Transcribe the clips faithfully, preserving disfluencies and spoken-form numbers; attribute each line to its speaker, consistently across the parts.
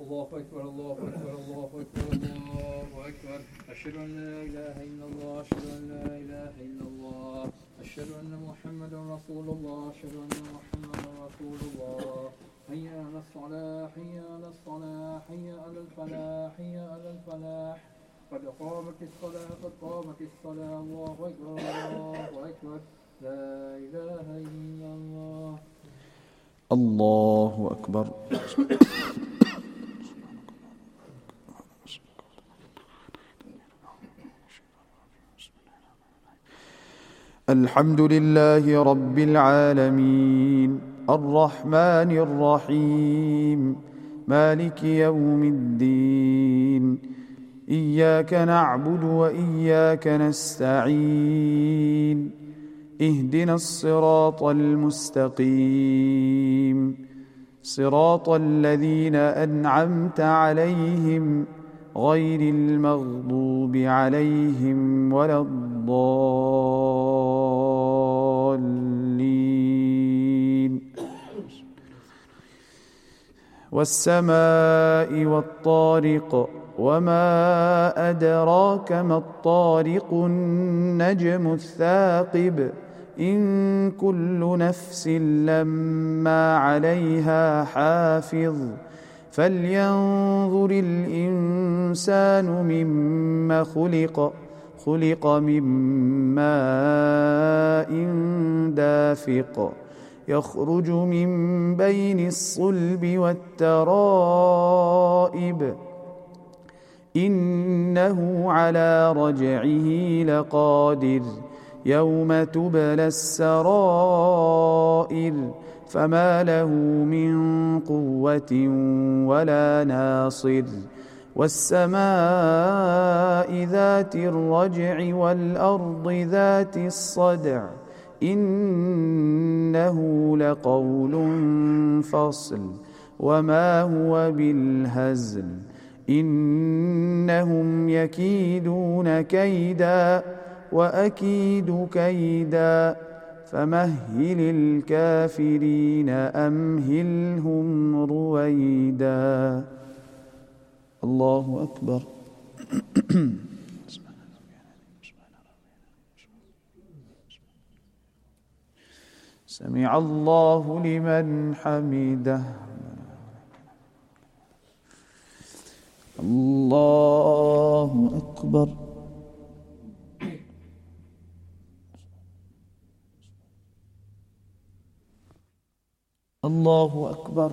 Speaker 1: الله أكبر الله أكبر الله أكبر الله أكبر أشهد أن لا إله إلا الله أشهد أن لا إله إلا الله أشهد أن محمدا رسول الله أشهد أن محمدا رسول الله حي على الصلاة حي على الصلاة حي على الفلاح حي على الفلاح قد قامت الصلاة قد قامت الصلاة الله أكبر الله أكبر لا إله إلا الله
Speaker 2: الله أكبر. الحمد لله رب العالمين الرحمن الرحيم مالك يوم الدين إياك نعبد وإياك نستعين اهدنا الصراط المستقيم صراط الذين أنعمت عليهم غير المغضوب عليهم ولا الضالين. والسماء والطارق وما أدراك ما الطارق النجم الثاقب إن كل نفس لما عليها حافظ فلينظر الإنسان مما خلق خلق من ماء دافق يخرج من بين الصلب والترائب إنه على رجعه لقادر يوم تبلى السرائر فما له من قوة ولا ناصر والسماء ذات الرجع والأرض ذات الصدع إنه لقول فصل وما هو بالهزل إنهم يكيدون كيدا وأكيد كيدا فمهل الكافرين أمهلهم رويدا. الله أكبر. سمع الله لمن حمده. الله أكبر. الله أكبر.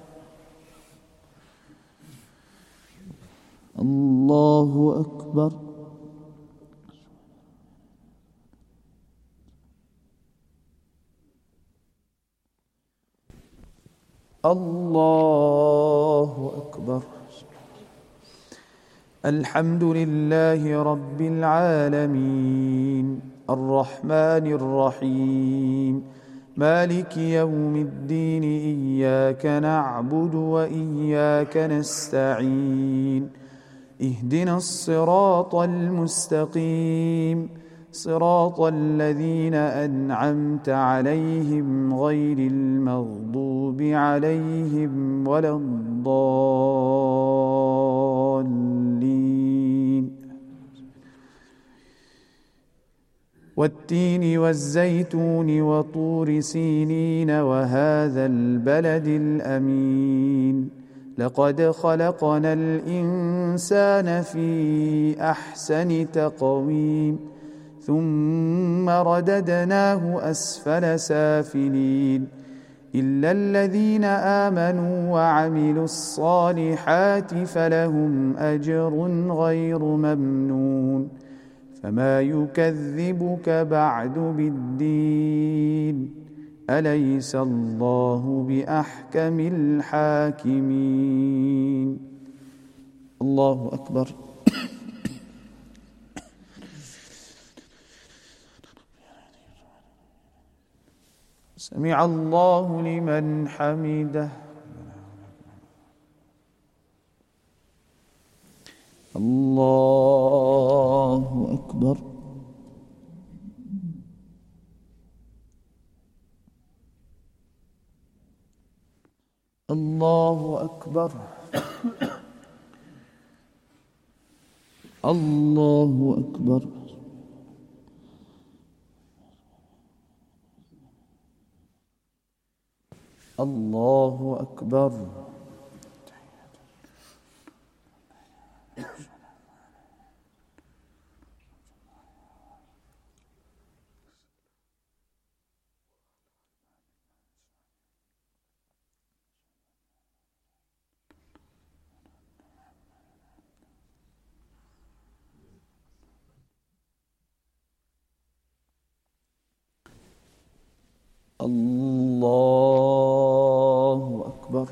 Speaker 2: الله أكبر. الله أكبر. الحمد لله رب العالمين الرحمن الرحيم مالك يوم الدين إياك نعبد وإياك نستعين اهدنا الصراط المستقيم صراط الذين أنعمت عليهم غير المغضوب عليهم ولا الضالين. والتين والزيتون وطور سينين وهذا البلد الأمين لقد خلقنا الإنسان في أحسن تقويم ثم رددناه أسفل سافلين إلا الذين آمنوا وعملوا الصالحات فلهم أجر غير ممنون فما يكذبك بعد بالدين أليس الله بأحكم الحاكمين. الله أكبر. سمع الله لمن حمده. الله أكبر. الله أكبر. الله أكبر. الله أكبر. الله أكبر.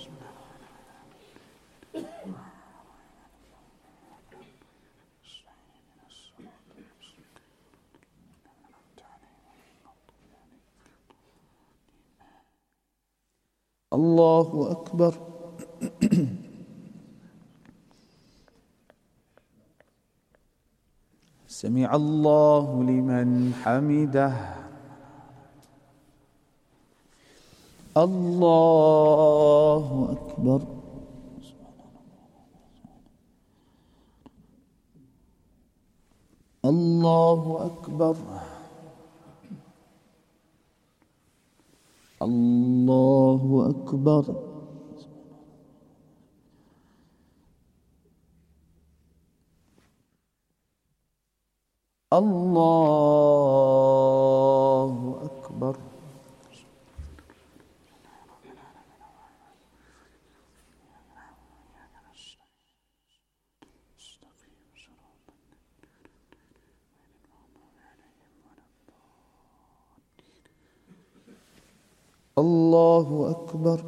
Speaker 2: الله أكبر. سمع الله لمن حمده. الله أكبر. الله أكبر. الله أكبر. الله أكبر. الله أكبر.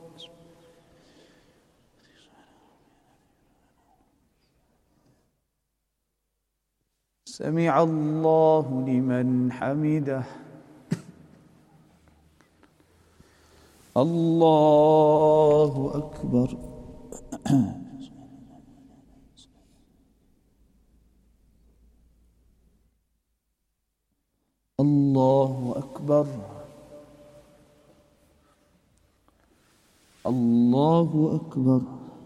Speaker 2: سمع الله لمن حمده. الله أكبر. الله أكبر. الله أكبر.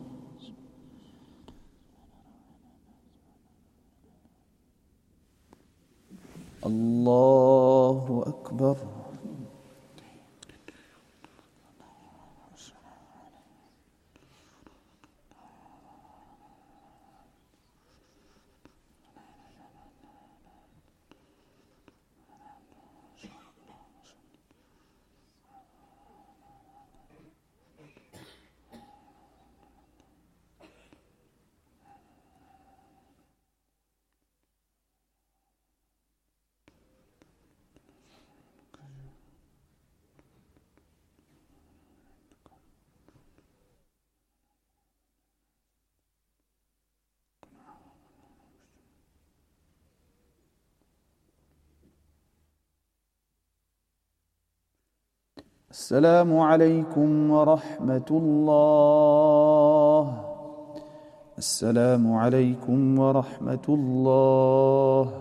Speaker 2: الله أكبر. السلام عليكم ورحمة الله. السلام عليكم ورحمة الله.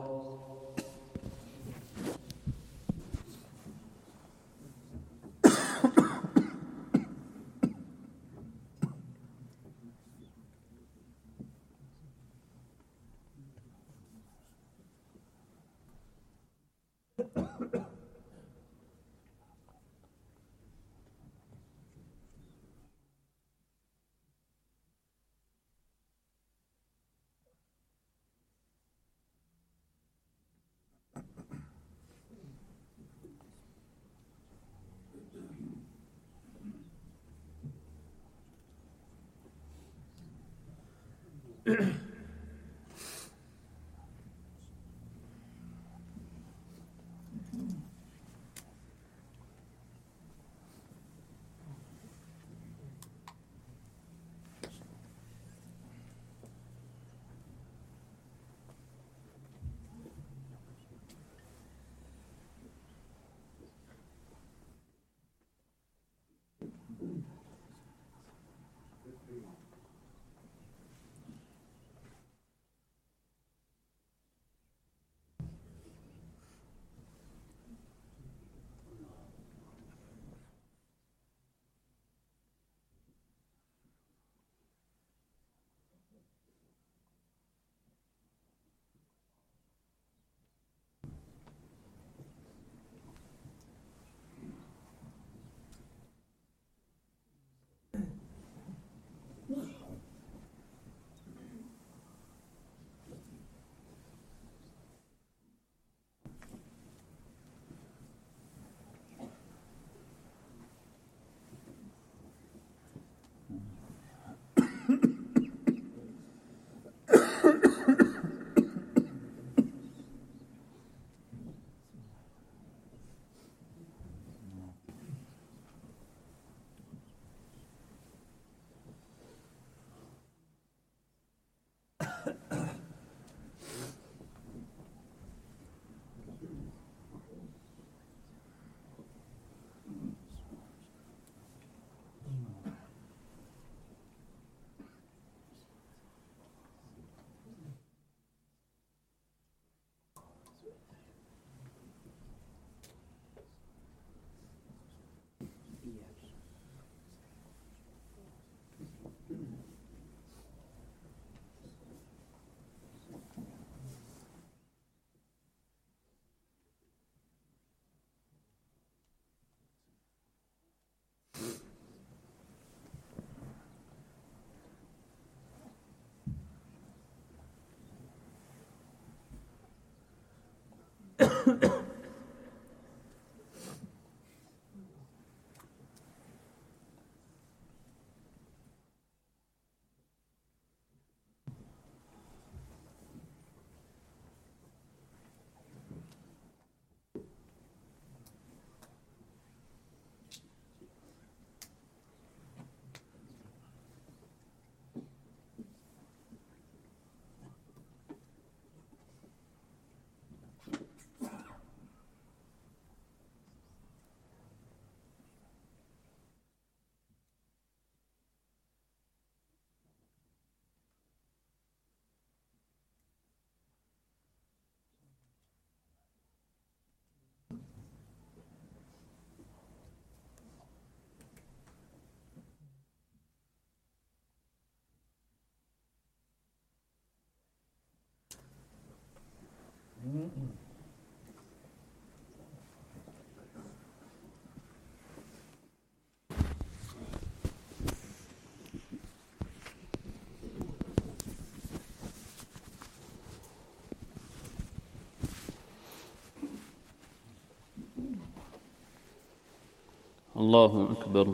Speaker 3: الله أكبر.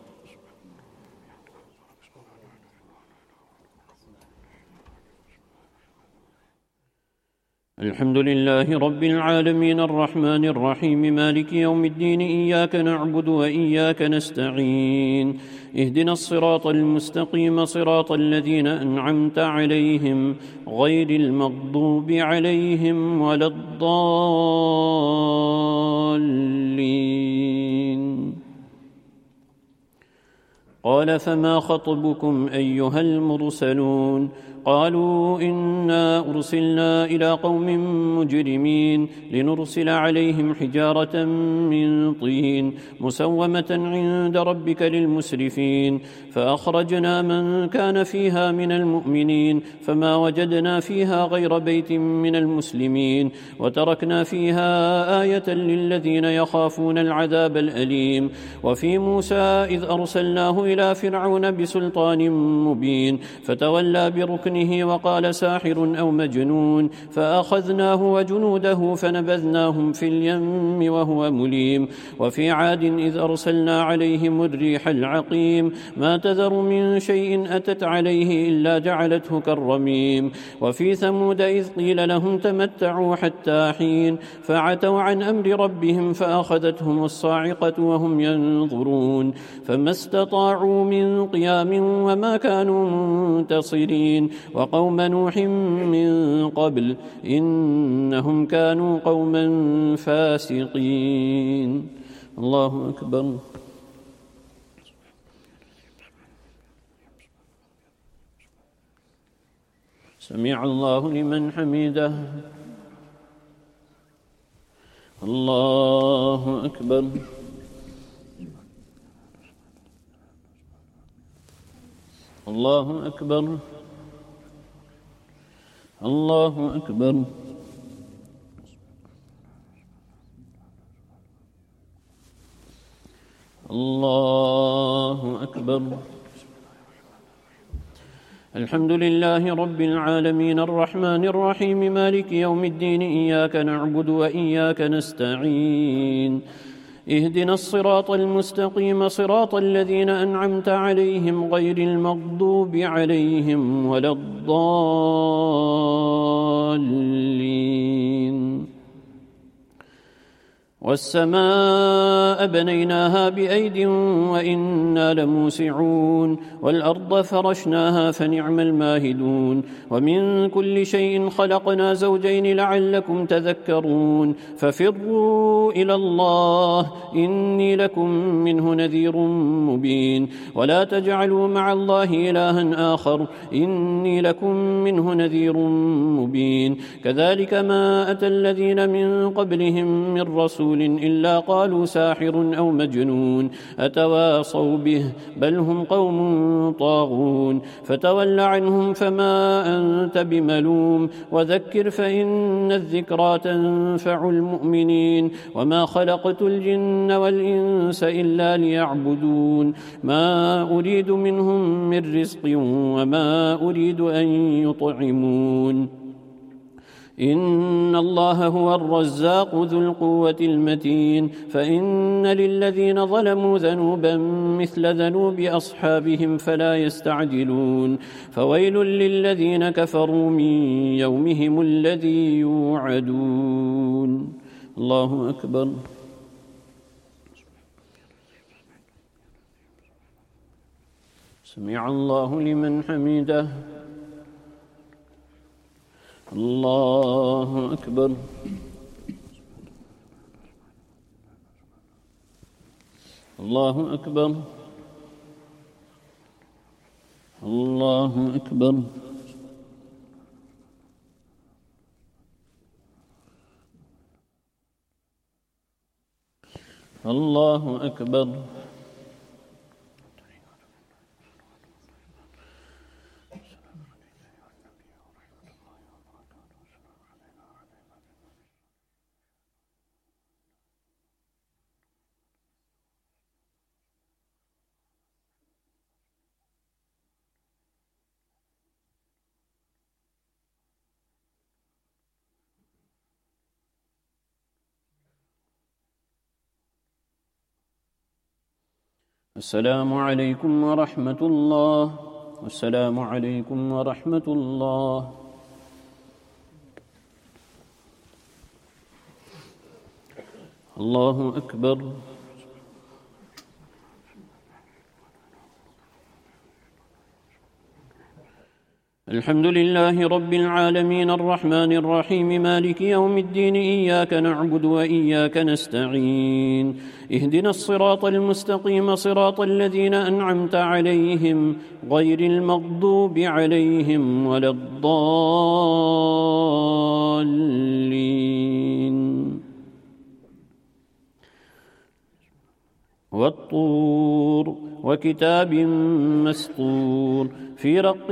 Speaker 3: الحمد لله رب العالمين الرحمن الرحيم مالك يوم الدين إياك نعبد وإياك نستعين اهدنا الصراط المستقيم صراط الذين أنعمت عليهم غير المغضوب عليهم ولا الضالين. قال فما خطبكم أيها المرسلون؟ قالوا إنا أرسلنا إلى قوم مجرمين لنرسل عليهم حجارة من طين مسومة عند ربك للمسرفين فأخرجنا من كان فيها من المؤمنين فما وجدنا فيها غير بيت من المسلمين وتركنا فيها آية للذين يخافون العذاب الأليم. وفي موسى إذ أرسلناه إلى فرعون بسلطان مبين فتولى بركن وقال ساحر أو مجنون فأخذناه وجنوده فنبذناهم في اليم وهو مليم. وفي عاد إذ أرسلنا عليهم الريح العقيم ما تذر من شيء أتت عليه إلا جعلته كالرميم. وفي ثمود إذ قيل لهم تمتعوا حتى حين فعتوا عن أمر ربهم فأخذتهم الصاعقة وهم ينظرون فما استطاعوا من قيام وما كانوا منتصرين. وقوم نوح من قبل إنهم كانوا قوما فاسقين. الله أكبر. سمع الله لمن حمده. الله أكبر. الله أكبر. الله أكبر. الله أكبر. الحمد لله رب العالمين الرحمن الرحيم مالك يوم الدين إياك نعبد وإياك نستعين اهدنا الصراط المستقيم صراط الذين أنعمت عليهم غير المغضوب عليهم ولا الضالين. والسماء بنيناها بأيد وإنا لموسعون والأرض فرشناها فنعم الماهدون. ومن كل شيء خلقنا زوجين لعلكم تذكرون ففروا إلى الله إني لكم منه نذير مبين. ولا تجعلوا مع الله إلها آخر إني لكم منه نذير مبين. كذلك ما أتى الذين من قبلهم من رسول إلا قالوا ساحر أو مجنون أتواصوا به بل هم قوم طاغون. فتول عنهم فما أنت بملوم وذكر فإن الذكرى تنفع المؤمنين. وما خلقت الجن والإنس إلا ليعبدون ما أريد منهم من رزق وما أريد أن يطعمون إن الله هو الرزاق ذو القوة المتين فإن للذين ظلموا ذنوبا مثل ذنوب أصحابهم فلا يستعجلون فويل للذين كفروا من يومهم الذي يوعدون. الله أكبر. سمع الله لمن حمده. الله أكبر. الله أكبر. الله أكبر. الله أكبر. السلام عليكم ورحمة الله. السلام عليكم ورحمة الله. الله أكبر. الحمد لله رب العالمين الرحمن الرحيم مالك يوم الدين إياك نعبد وإياك نستعين اهدنا الصراط المستقيم صراط الذين أنعمت عليهم غير المغضوب عليهم ولا الضالين. والطور وكتاب مسطور في رق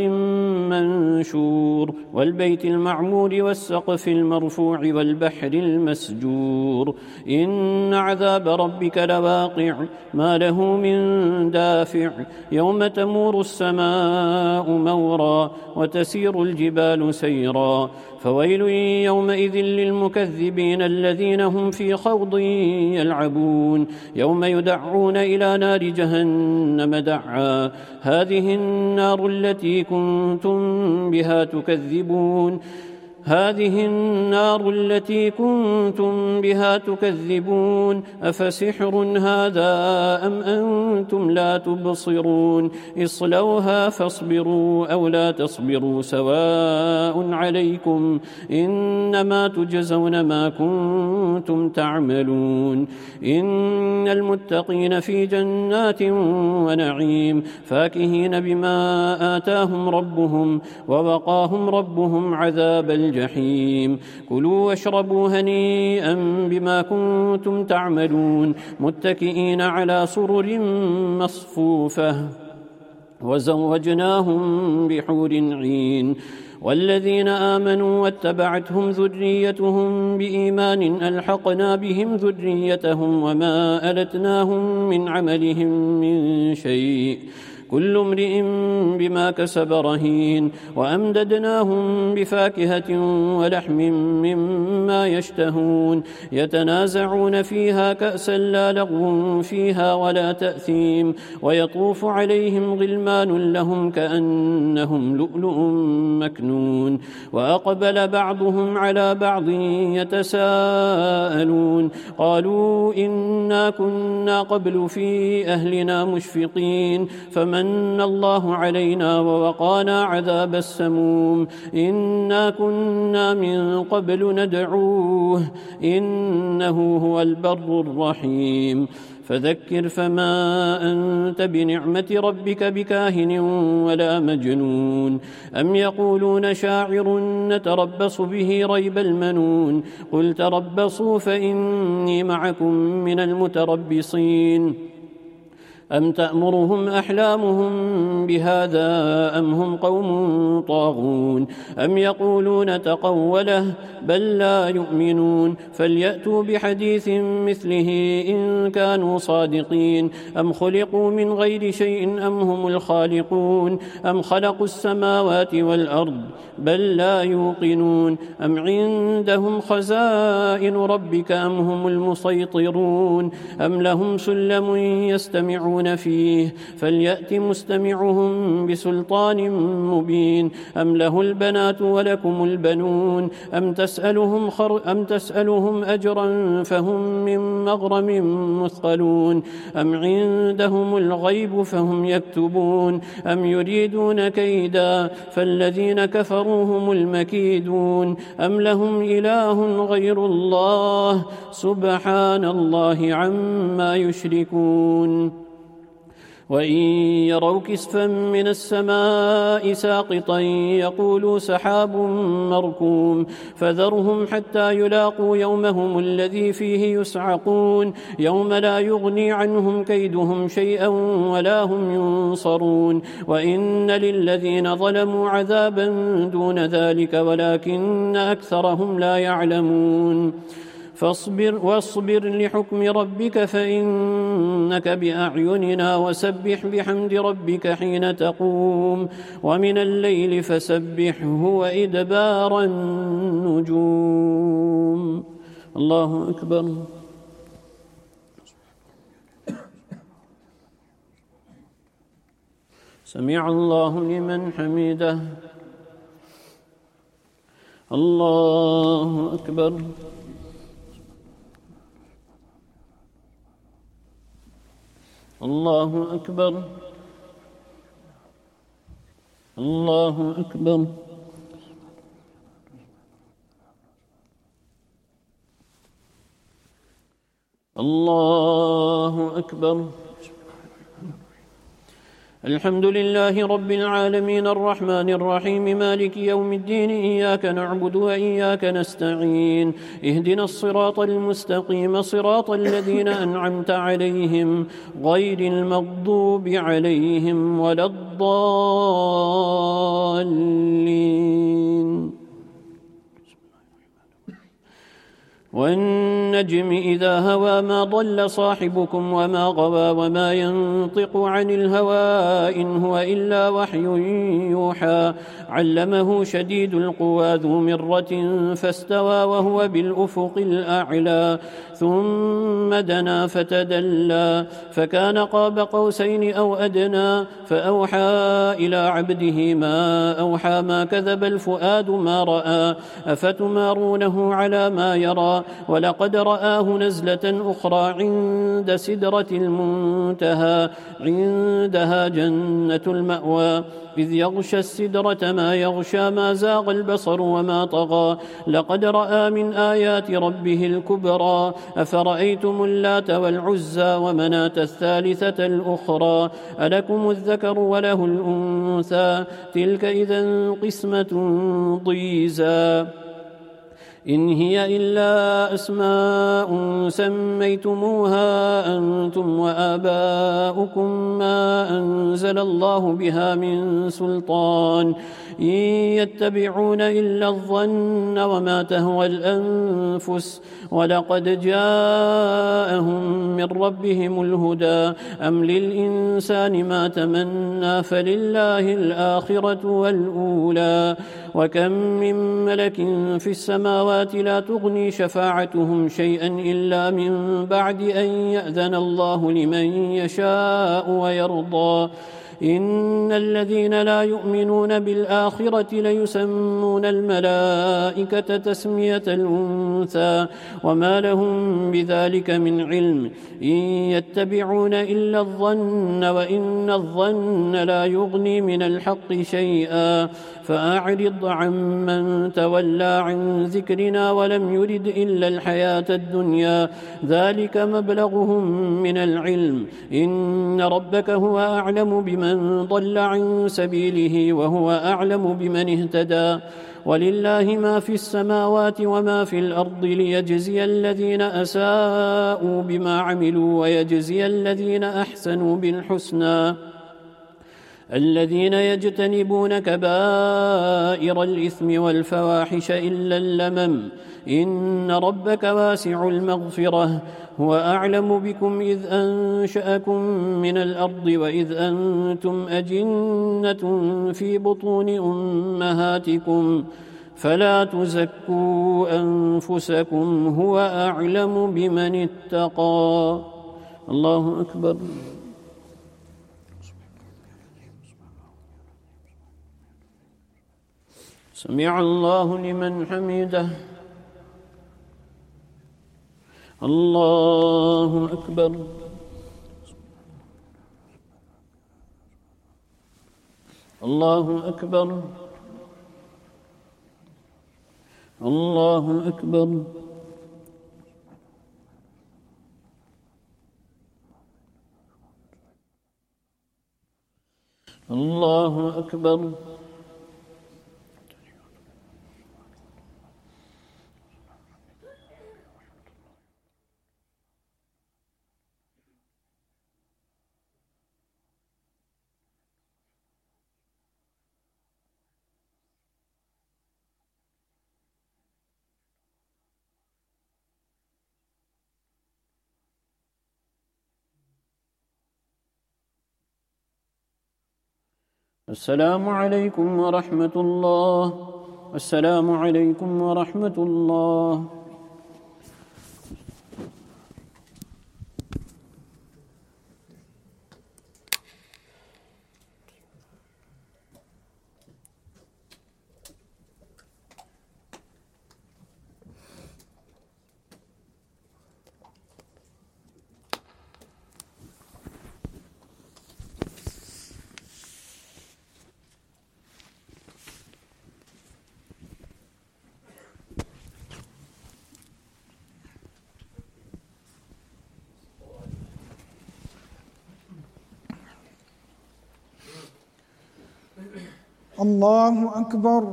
Speaker 3: منشور والبيت المعمور والسقف المرفوع والبحر المسجور إن عذاب ربك لواقع ما له من دافع يوم تمور السماء مورا وتسير الجبال سيرا فويل يومئذ للمكذبين الذين هم في خوض يلعبون يوم يدعون إلى نار جهنم دعا هذه النار التي كنتم بها تكذبون هذه النار التي كنتم بها تكذبون أفسحر هذا أم أنتم لا تبصرون اصلوها فاصبروا أو لا تصبروا سواء عليكم إنما تجزون ما كنتم تعملون إن المتقين في جنات ونعيم فاكهين بما آتاهم ربهم ووقاهم ربهم عذاب الجحيم الجحيم كلوا واشربوا هنيئا بما كنتم تعملون متكئين على سرر مصفوفة وزوجناهم بحور عين والذين آمنوا واتبعتهم ذريتهم بإيمان ألحقنا بهم ذريتهم وما ألتناهم من عملهم من شيء كل امرئ بما كسب رهين وأمددناهم بفاكهة ولحم مما يشتهون يتنازعون فيها كأسا لا لغو فيها ولا تأثيم ويطوف عليهم غلمان لهم كأنهم لؤلؤ مكنون وأقبل بعضهم على بعض يتساءلون قالوا إنا كنا قبل في أهلنا مشفقين فمن من الله علينا ووقانا عذاب السموم إنا كنا من قبل ندعوه إنه هو البر الرحيم فذكر فما أنت بنعمة ربك بكاهن ولا مجنون أم يقولون شاعر نتربص به ريب المنون قل تربصوا فإني معكم من المتربصين أم تأمرهم أحلامهم بهذا أم هم قوم طاغون أم يقولون تقوله بل لا يؤمنون فليأتوا بحديث مثله إن كانوا صادقين أم خلقوا من غير شيء أم هم الخالقون أم خلقوا السماوات والأرض بل لا يوقنون أم عندهم خزائن ربك أم هم المسيطرون أم لهم سلم يستمعون فيه فليأت مستمعهم بسلطان مبين أم له البنات ولكم البنون أم تسألهم, خر أم تسألهم أجرا فهم من مغرم مثقلون أم عندهم الغيب فهم يكتبون أم يريدون كيدا فالذين كفروا هم المكيدون أم لهم إله غير الله سبحان الله عما يشركون وإن يروا كسفا من السماء ساقطا يقولوا سحاب مركوم فذرهم حتى يلاقوا يومهم الذي فيه يسعقون يوم لا يغني عنهم كيدهم شيئا ولا هم ينصرون وإن للذين ظلموا عذابا دون ذلك ولكن أكثرهم لا يعلمون فاصبر واصبر لحكم ربك فإنك بأعيننا وسبح بحمد ربك حين تقوم ومن الليل فسبحه وإدبار النجوم الله أكبر سمع الله لمن حمده الله أكبر الله أكبر الله أكبر الله أكبر الحمد لله رب العالمين الرحمن الرحيم مالك يوم الدين إياك نعبد وإياك نستعين اهدنا الصراط المستقيم صراط الذين أنعمت عليهم غير المغضوب عليهم ولا الضالين والنجم إذا هوى ما ضل صاحبكم وما غوى وما ينطق عن الهوى إن هو إلا وحي يوحى علمه شديد القوى ذو مرة فاستوى وهو بالأفق الأعلى ثم دنا فتدلى فكان قاب قوسين أو أدنى فأوحى إلى عبده ما أوحى ما كذب الفؤاد ما رأى أفتمارونه على ما يرى ولقد رآه نزلة أخرى عند سدرة المنتهى عندها جنة المأوى إذ يغشى السدرة ما يغشى ما زاغ البصر وما طغى لقد رأى من آيات ربه الكبرى أفرأيتم اللات والعزى ومناة الثالثة الأخرى ألكم الذكر وله الأنثى تلك إذن قسمة ضيزى إن هي إلا أسماء سميتموها أنتم وآباؤكم ما أنزل الله بها من سلطان إن يتبعون إلا الظن وما تهوى الأنفس ولقد جاءهم من ربهم الهدى أم للإنسان ما تمنى فلله الآخرة والأولى وكم من ملك في السماوات لا تغني شفاعتهم شيئا إلا من بعد أن يأذن الله لمن يشاء ويرضى إن الذين لا يؤمنون بالآخرة ليسمون الملائكة تسمية الأنثى وما لهم بذلك من علم إن يتبعون إلا الظن وإن الظن لا يغني من الحق شيئا فأعرض عمن تولى عن ذكرنا ولم يرد إلا الحياة الدنيا ذلك مبلغهم من العلم إن ربك هو أعلم بمن من ضل عن سبيله وهو أعلم بمن اهتدى ولله ما في السماوات وما في الأرض ليجزي الذين أساءوا بما عملوا ويجزي الذين أحسنوا بالحسنى الذين يجتنبون كبائر الإثم والفواحش إلا اللمم إن ربك واسع المغفرة هو أعلم بكم إذ أنشأكم من الأرض وإذ أنتم أجنة في بطون أمهاتكم فلا تزكوا أنفسكم هو أعلم بمن اتقى. الله أكبر. سمع الله لمن حمده. الله أكبر. الله أكبر. الله أكبر. الله أكبر. السلام عليكم ورحمة الله. السلام عليكم ورحمة الله.
Speaker 4: الله أكبر.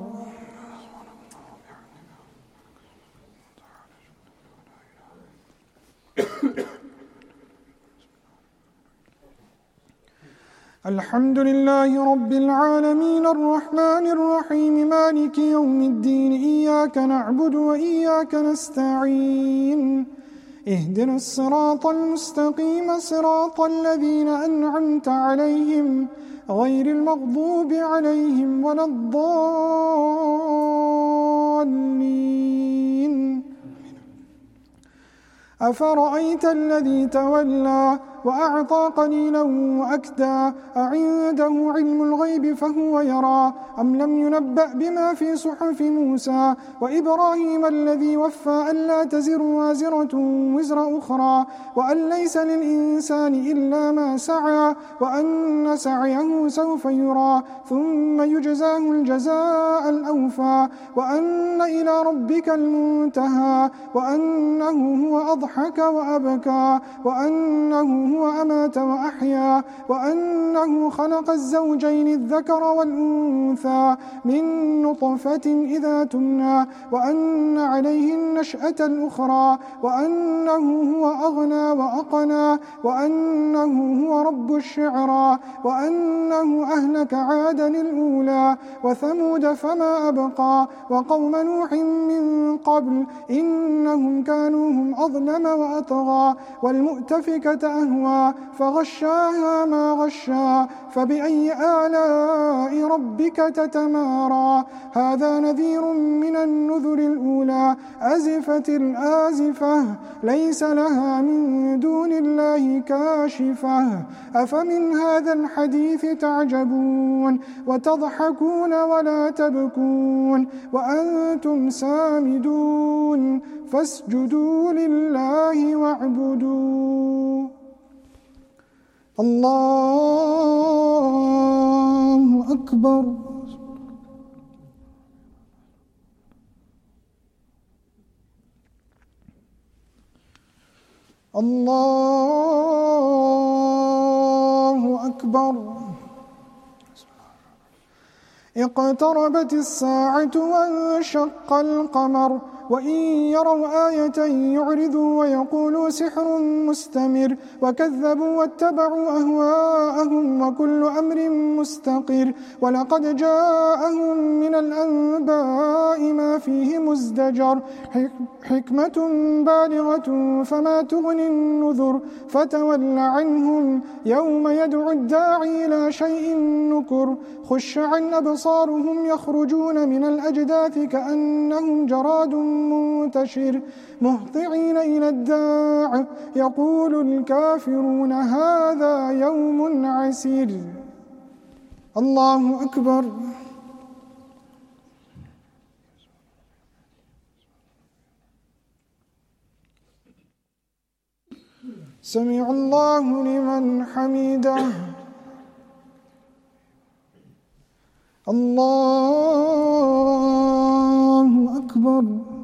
Speaker 4: الحمد لله رب العالمين الرحمن الرحيم مالك يوم الدين إياك نعبد وإياك نستعين اهدنا الصراط المستقيم صراط الذين أنعمت عليهم غير المغضوب عليهم ولا الضالين. أفرأيت الذي تولى وأعطى قليلا وأكدى أعنده علم الغيب فهو يرى أم لم ينبأ بما في صحف موسى وإبراهيم الذي وفى ألا تزر وازرة وزر أخرى وأن ليس للإنسان إلا ما سعى وأن سعيه سوف يرى ثم يجزاه الجزاء الأوفى وأن إلى ربك المنتهى وأنه هو أضحك وأبكى وأنه هو أمات وأحيا وأنه خلق الزوجين الذكر والأنثى من نطفة إذا تمنى وأن عليه النشأة الأخرى وأنه هو أغنى وأقنى وأنه هو رب الشعرى وأنه أهلك عادا الأولى وثمود فما أبقى وقوم نوح من قبل إنهم كانوا هم أظلم وأطغى والمؤتفكة أهوى فغشاها ما غشا فبأي آلاء ربك تتمارى. هذا نذير من النذر الأولى أزفت الآزفة ليس لها من دون الله كاشفة أفمن هذا الحديث تعجبون وتضحكون ولا تبكون وأنتم سامدون فاسجدوا لله واعبدوا. الله أكبر. الله أكبر. اقتربت الساعة وانشق القمر وإن يروا آية يعرضوا ويقولوا سحر مستمر وكذبوا واتبعوا أهواءهم وكل أمر مستقر ولقد جاءهم من الأنباء ما فيه مزدجر حكمة بالغة فما تغني النذر فتول عنهم يوم يدعو الداعي إلى شيء نكر خش عن أبصارهم يخرجون من الأجداث كأنهم جراد منتشر مهطعين إلى الداع يقول الكافرون هذا يوم عسير. الله أكبر. سمع الله لمن حمده. الله أكبر.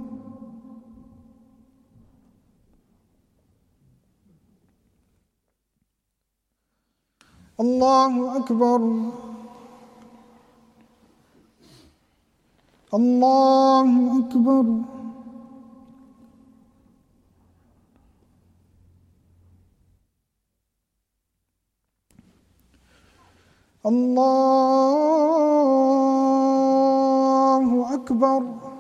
Speaker 4: الله أكبر. الله أكبر. الله أكبر.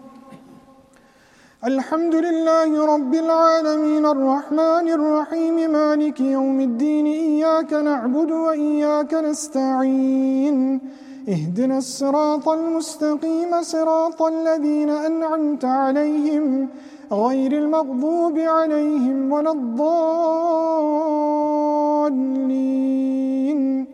Speaker 4: الحمد لله رب العالمين الرحمن الرحيم مالك يوم الدين إياك نعبد وإياك نستعين اهدنا الصراط المستقيم صراط الذين أنعمت عليهم غير المغضوب عليهم ولا الضالين.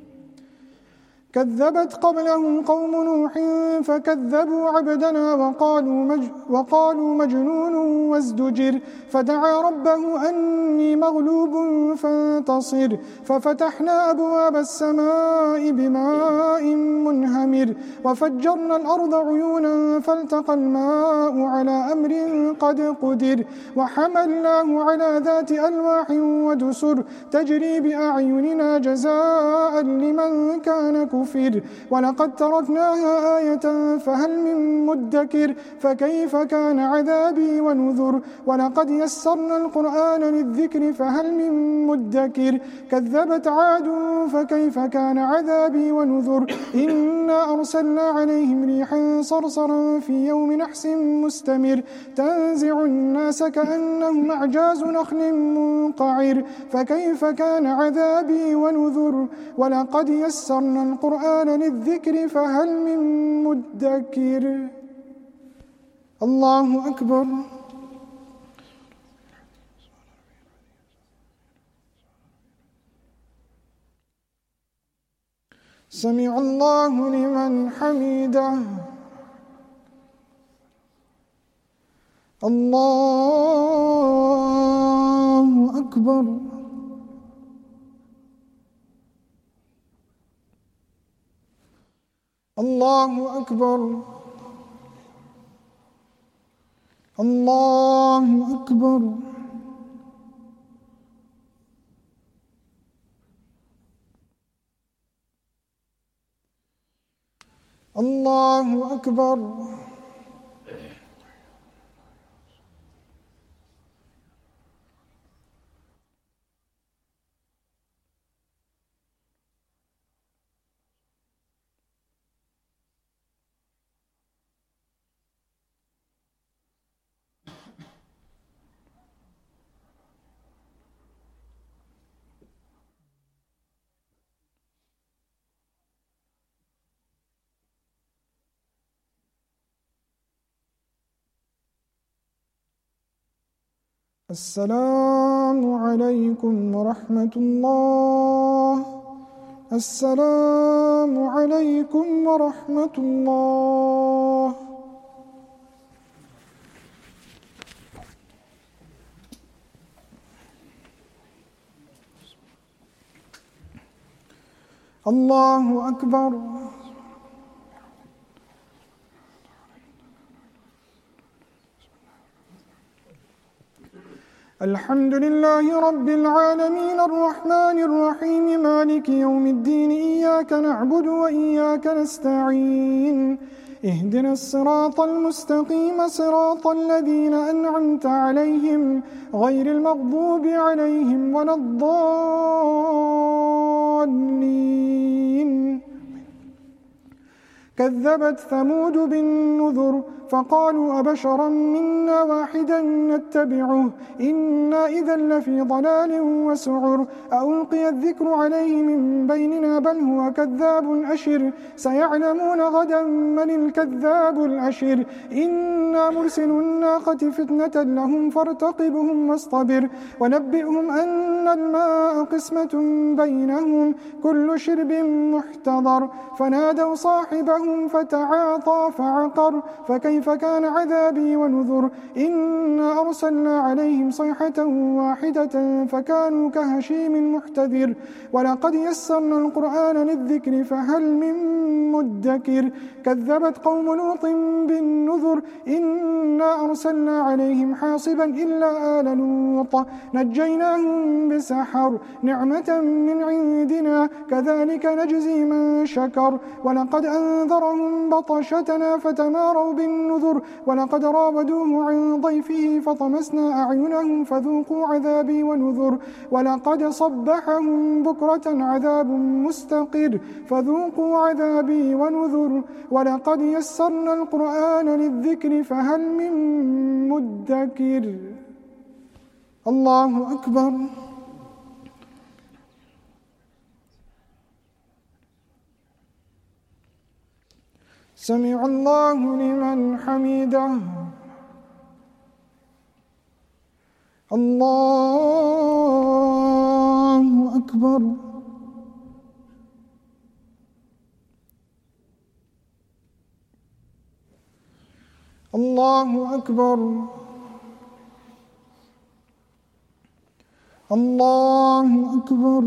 Speaker 4: كذبت قبلهم قوم نوح فكذبوا عبدنا وقالوا, مج وقالوا مجنون وازدجر فدعا ربه أني مغلوب فانتصر ففتحنا أبواب السماء بماء منهمر وفجرنا الأرض عيونا فالتقى الماء على أمر قد قدر وحملناه على ذات ألواح ودسر تجري بأعيننا جزاء لمن كان كفر ولقد تركناها آية فهل من مدكر فكيف كان عذابي ونذر ولقد يسرنا القرآن للذكر فهل من مدكر كذبت عاد فكيف كان عذابي ونذر إنا أرسلنا عليهم ريحا صرصرا في يوم نحس مستمر تنزع الناس كأنهم أعجاز نخل منقعر فكيف كان عذابي ونذر ولقد يسرنا القرآن للذكر فهل من مدكر. الله أكبر. سمع الله لمن حمده. الله أكبر. الله أكبر. الله أكبر. الله أكبر. السلام عليكم ورحمة الله. السلام عليكم ورحمة الله. الله أكبر. الحمد لله رب العالمين الرحمن الرحيم مالك يوم الدين إياك نعبد وإياك نستعين اهدنا الصراط المستقيم صراط الذين أنعمت عليهم غير المغضوب عليهم ولا الضالين. كذبت ثمود بالنذر فقالوا أبشرا منا واحدا نتبعه إنا إذا لفي ضلال وسعر ألقي الذكر عليه من بيننا بل هو كذاب أشر سيعلمون غدا من الكذاب الأشر إنا مرسل الناقة فتنة لهم فارتقبهم واصطبر ونبئهم أن الماء قسمة بينهم كل شرب محتضر فنادوا صاحبهم فتعاطى فعقر فكيف كان عذابي ونذر إنا أرسلنا عليهم صيحة واحدة فكانوا كهشيم المحتذر ولقد يسرنا القرآن للذكر فهل من مدكر كذبت قوم لوط بالنذر إنا أرسلنا عليهم حاصبا إلا آل لوط نجيناهم بسحر نعمة من عندنا كذلك نجزي من شكر ولقد أنذرهم بطشتنا فتماروا بالنذر ولقد راودوه عن ضيفه فطمسنا أعينهم فذوقوا عذابي ونذر ولقد صبحهم بكرة عذاب مستقر فذوقوا عذابي ونذر ولقد يسرنا القرآن للذكر فهل من مدكر. الله أكبر. سمع الله لمن حمده. الله أكبر. الله أكبر. الله أكبر.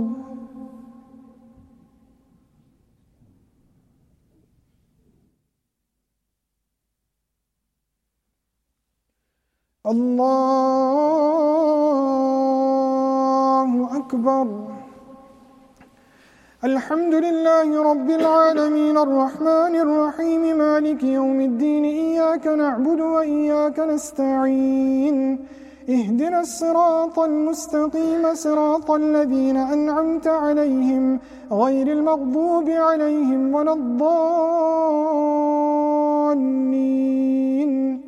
Speaker 4: الله أكبر. الحمد لله رب العالمين الرحمن الرحيم مالك يوم الدين إياك نعبد وإياك نستعين اهدنا الصراط المستقيم صراط الذين أنعمت عليهم غير المغضوب عليهم ولا الضالين.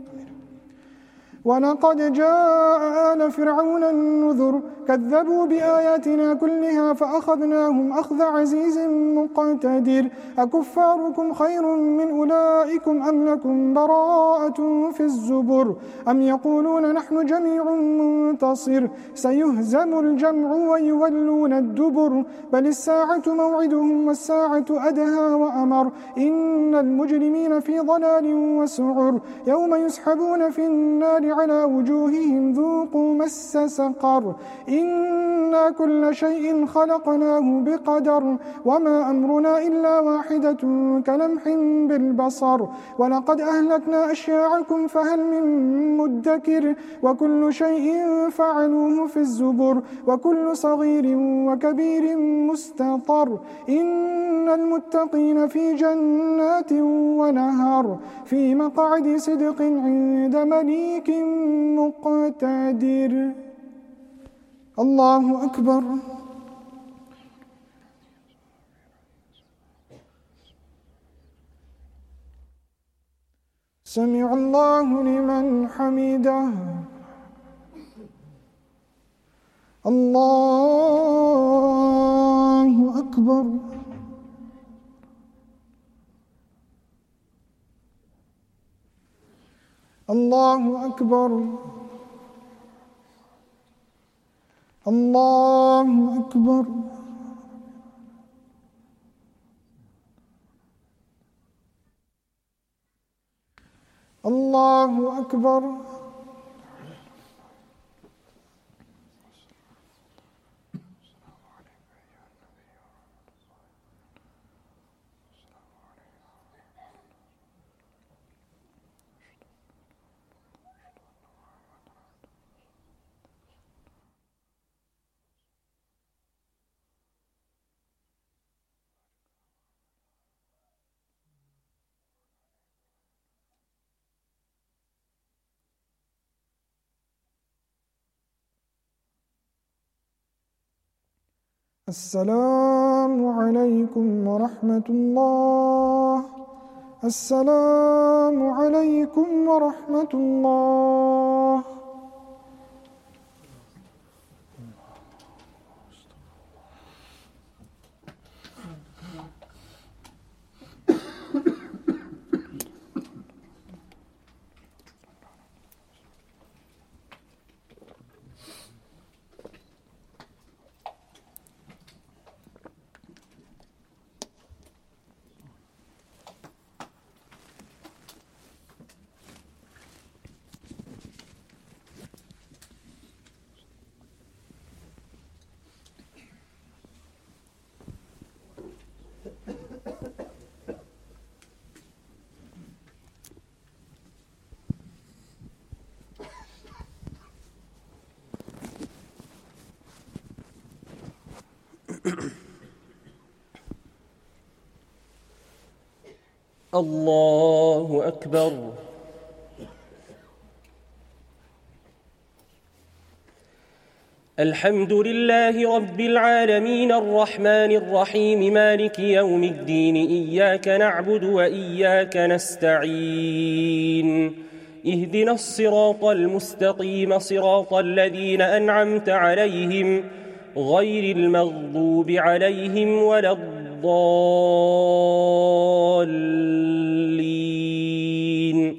Speaker 4: ولقد جاء آل فرعون النذر كذبوا بآياتنا كلها فأخذناهم أخذ عزيز مقتدر أكفاركم خير من أولئكم أم لكم براءة في الزبر أم يقولون نحن جميع منتصر سيهزم الجمع ويولون الدبر بل الساعة موعدهم والساعة أدهى وأمر إن المجرمين في ضلال وسعر يوم يسحبون في النار على وجوههم ذوقوا مس سقر إنا كل شيء خلقناه بقدر وما أمرنا إلا واحدة كلمح بالبصر ولقد أهلكنا أشياعكم فهل من مدكر وكل شيء فعلوه في الزبر وكل صغير وكبير مستطر إن المتقين في جنات ونهر في مقعد صدق عند مليك مقتدر. الله أكبر. سمع الله لمن حمده. الله أكبر. الله أكبر. الله أكبر. الله أكبر. السلام عليكم ورحمة الله. السلام عليكم ورحمة الله.
Speaker 5: الله أكبر. الحمد لله رب العالمين الرحمن الرحيم مالك يوم الدين إياك نعبد وإياك نستعين اهدنا الصراط المستقيم صراط الذين أنعمت عليهم غير المغضوب عليهم ولا الضالين.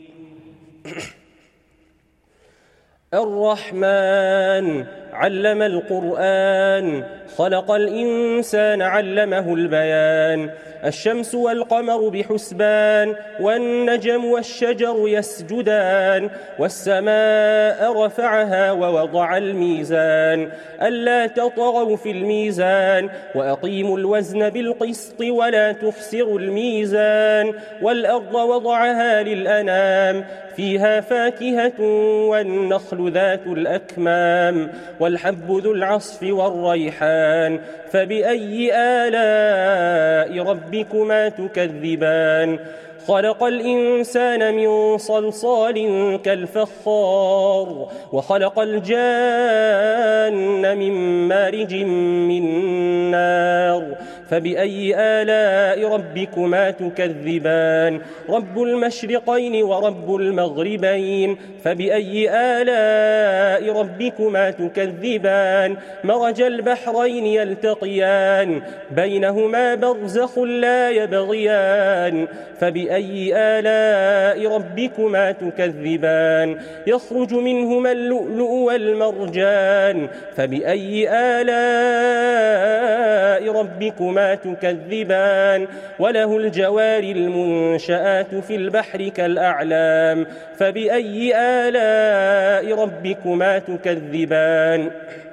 Speaker 5: الرحمن علم القرآن خلق الإنسان علمه البيان. الشمس والقمر بحسبان والنجم والشجر يسجدان والسماء رفعها ووضع الميزان ألا تطغوا في الميزان وأقيموا الوزن بالقسط ولا تخسروا الميزان والأرض وضعها للأنام فيها فاكهة والنخل ذات الأكمام والحب ذو العصف والريحان فبأي آلاء ربكما تكذبان. خلق الإنسان من صلصال كالفخار وخلق الجان من مارج من نار فبأي آلاء ربكما تكذبان. رب المشرقين ورب المغربين فبأي آلاء ربكما تكذبان. مرج البحرين يلتقيان بينهما برزخ لا يبغيان فبأي آلاء ربكما تكذبان. يخرج منهما اللؤلؤ والمرجان فبأي آلاء ربكما تكذبان. وله الجوار المنشآت في البحر كالأعلام فبأي آلاء ربكما تكذبان.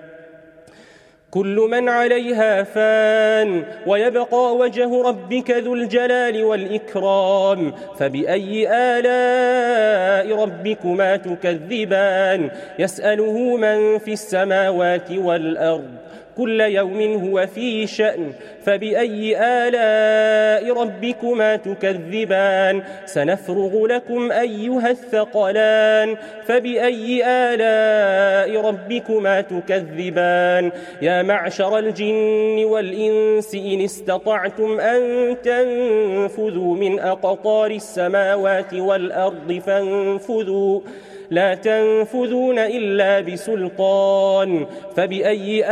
Speaker 5: كل من عليها فان ويبقى وجه ربك ذو الجلال والإكرام فبأي آلاء ربكما تكذبان. يسأله من في السماوات والأرض كل يوم هو في شأن فبأي آلاء ربكما تكذبان. سنفرغ لكم أيها الثقلان فبأي آلاء ربكما تكذبان. يا معشر الجن والإنس إن استطعتم أن تنفذوا من أقطار السماوات والأرض فانفذوا لا تنفذون إلا بسلطان فبأي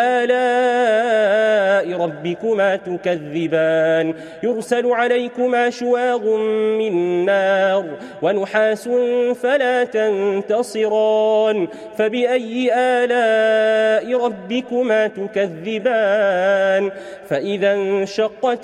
Speaker 5: آلاء ربكما تكذبان. يرسل عليكما شواظ من نار ونحاس فلا تنتصران فبأي آلاء ربكما تكذبان. فإذا انشقت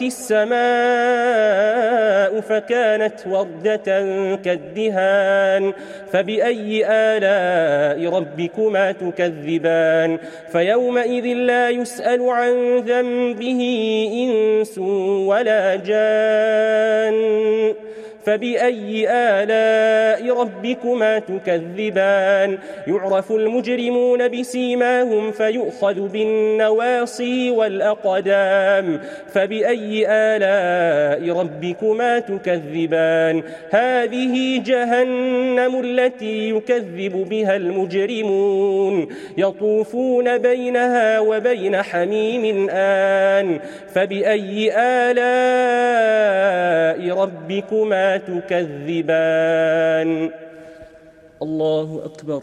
Speaker 5: السماء فكانت وردة كالدهان فبأي آلاء ربكما تكذبان. فيومئذ لا يسأل عن ذنبه إنس ولا جان فبأي آلاء ربكما تكذبان يعرف المجرمون بسيماهم فيؤخذ بالنواصي والأقدام فبأي آلاء ربكما تكذبان هذه جهنم التي يكذب بها المجرمون يطوفون بينها وبين حميم آن فبأي آلاء ربكما تكذبان الله أكبر.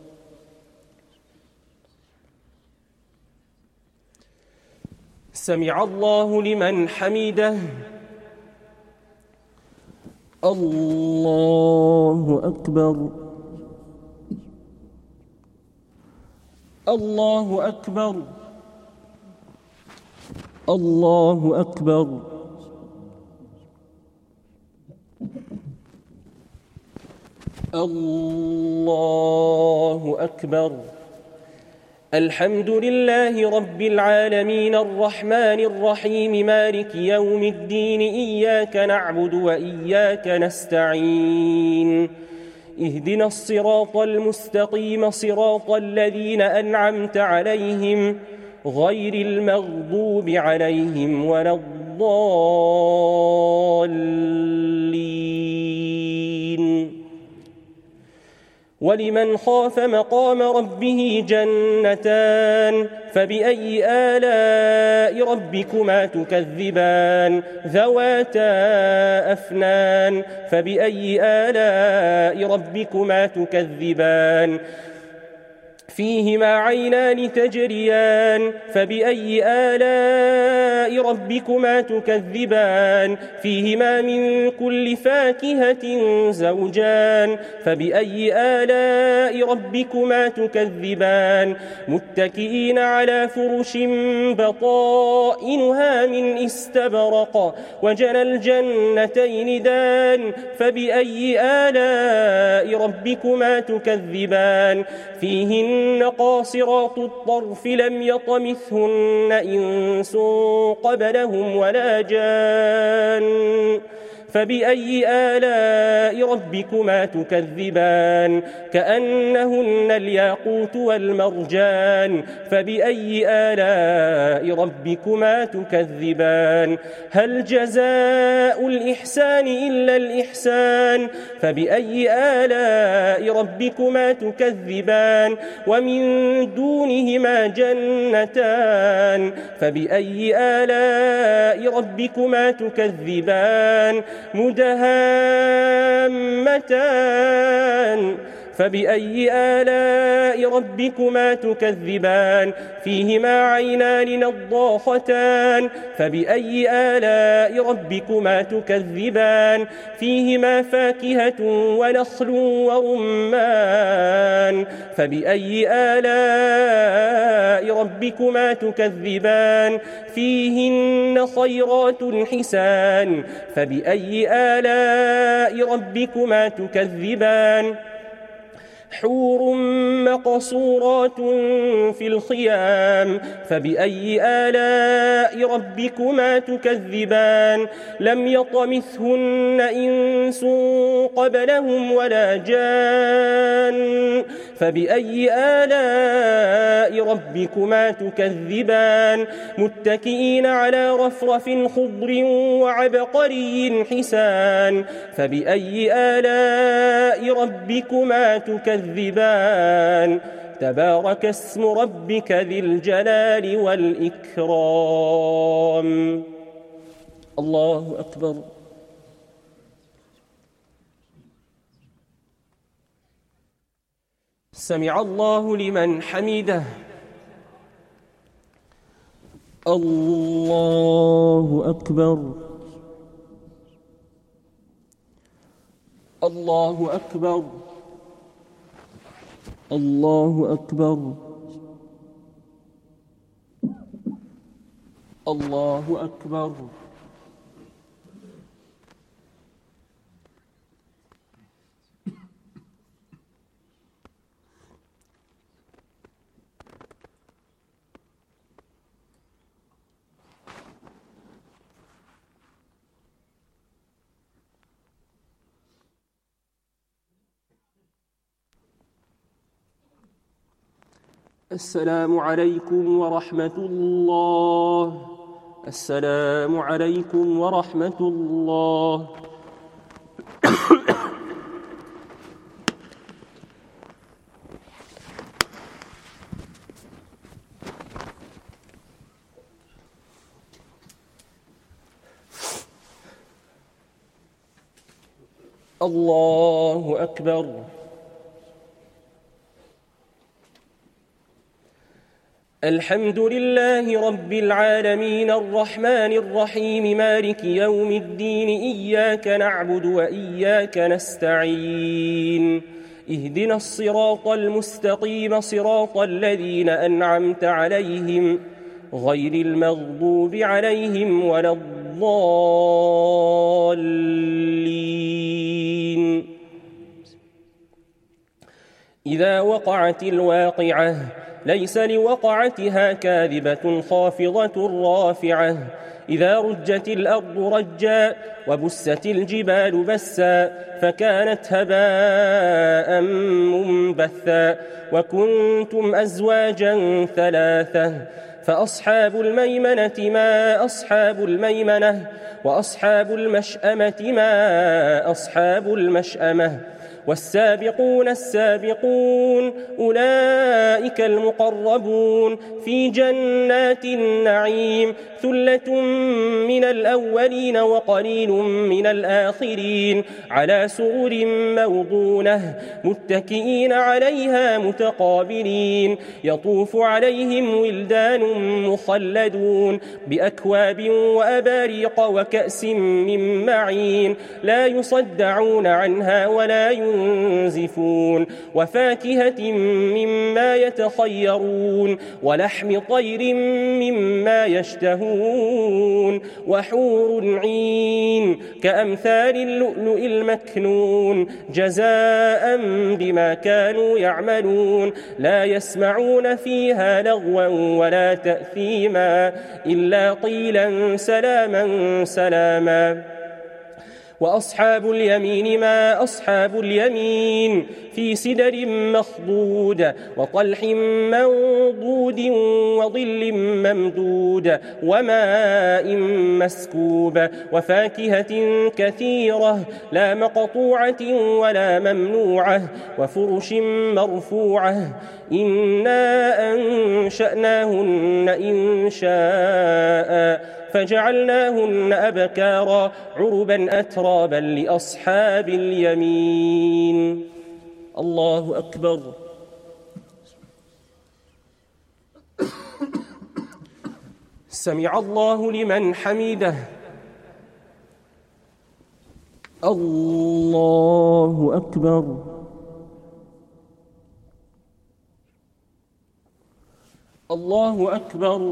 Speaker 5: سمع الله لمن حمده. الله أكبر. الله أكبر. الله أكبر. الله أكبر. الحمد لله رب العالمين الرحمن الرحيم مالك يوم الدين إياك نعبد وإياك نستعين اهدنا الصراط المستقيم صراط الذين أنعمت عليهم غير المغضوب عليهم ولا الضالين. ولمن خاف مقام ربه جنتان فبأي آلاء ربكما تكذبان ذواتا أفنان فبأي آلاء ربكما تكذبان فيهما عينان تجريان فبأي آلاء ربكما تكذبان فيهما من كل فاكهة زوجان فبأي آلاء ربكما تكذبان متكئين على فرش بطائنها من استبرق وجنى الجنتين دان فبأي آلاء ربكما تكذبان فيهن قاصرات الطرف لم يطمثهن إنس قبلهم ولا جان فبأي آلاء ربكما تكذبان كأنهن الياقوت والمرجان فبأي آلاء ربكما تكذبان هل جزاء الإحسان إلا الإحسان فبأي آلاء ربكما تكذبان ومن دونهما جنتان فبأي آلاء ربكما تكذبان مدهامتان فبأي آلاء ربكما تكذبان فيهما عينان نضاختان فبأي آلاء ربكما تكذبان فيهما فاكهة ونخل ورمان فبأي آلاء ربكما تكذبان فيهن خيرات حسان فبأي آلاء ربكما تكذبان حور مقصورات في الخيام فبأي آلاء ربكما تكذبان لم يطمثهن إنس قبلهم ولا جان فبأي آلاء ربكما تكذبان متكئين على رفرف خضر وعبقري حسان فبأي آلاء ربكما تكذبان تبارك اسم ربك ذي الجلال والإكرام. الله أكبر. سمع الله لمن حمده. الله أكبر. الله أكبر. الله أكبر. الله أكبر. السلام عليكم ورحمة الله. السلام عليكم ورحمة الله. الله أكبر. الحمد لله رب العالمين الرحمن الرحيم مالك يوم الدين إياك نعبد وإياك نستعين اهدنا الصراط المستقيم صراط الذين أنعمت عليهم غير المغضوب عليهم ولا الضالين. إذا وقعت الواقعة ليس لوقعتها كاذبة خافضة رافعة إذا رجت الأرض رجا وبست الجبال بسا فكانت هباء منبثا وكنتم أزواجا ثلاثة فأصحاب الميمنة ما أصحاب الميمنة وأصحاب المشأمة ما أصحاب المشأمة والسابقون السابقون أولئك المقربون في جنات النعيم ثلة من الأولين وقليل من الآخرين على سرر موضونة متكئين عليها متقابلين يطوف عليهم ولدان مخلدون بأكواب وأباريق وكأس من معين لا يصدعون عنها ولا ينزفون وفاكهة مما يتخيرون ولحم طير مما يشتهون وحور عين كأمثال اللؤلؤ المكنون جزاء بما كانوا يعملون لا يسمعون فيها لغوا ولا تأثيما إلا قيلا سلاما سلاما. وأصحاب اليمين ما أصحاب اليمين في سدر مخضود وطلح منضود وظل ممدود وماء مسكوب وفاكهة كثيرة لا مقطوعة ولا ممنوعة وفرش مرفوعة إنا أنشأناهن إن شاء فجعلناهن أبكارا عربا أترابا لأصحاب اليمين. الله أكبر. سمع الله لمن حمده. الله أكبر. الله أكبر.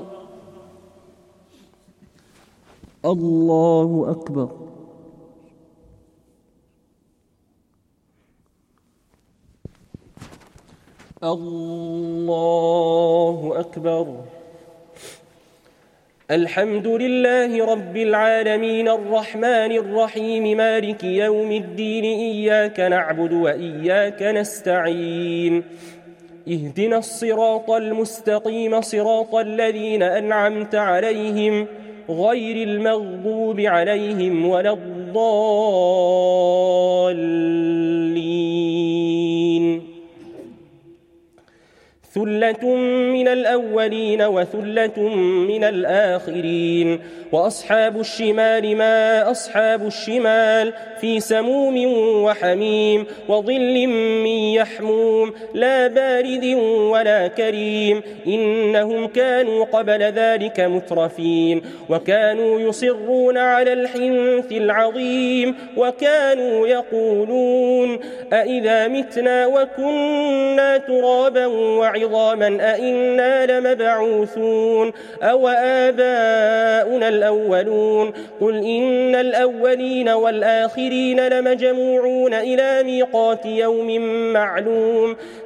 Speaker 5: الله أكبر. الله أكبر. الحمد لله رب العالمين الرحمن الرحيم مالك يوم الدين إياك نعبد وإياك نستعين اهدنا الصراط المستقيم صراط الذين أنعمت عليهم غير المغضوب عليهم ولا الضالين. ثلة من الأولين وثلة من الآخرين وأصحاب الشمال ما أصحاب الشمال في سموم وحميم وظل من يحموم لا بارد ولا كريم إنهم كانوا قبل ذلك مترفين وكانوا يصرون على الحنث العظيم وكانوا يقولون أئذا متنا وكنا ترابا وعظاما أئنا لمبعوثون أو آباؤنا الأولون قل إن الأولين والآخرين لمجموعون إلى ميقات يوم معلوم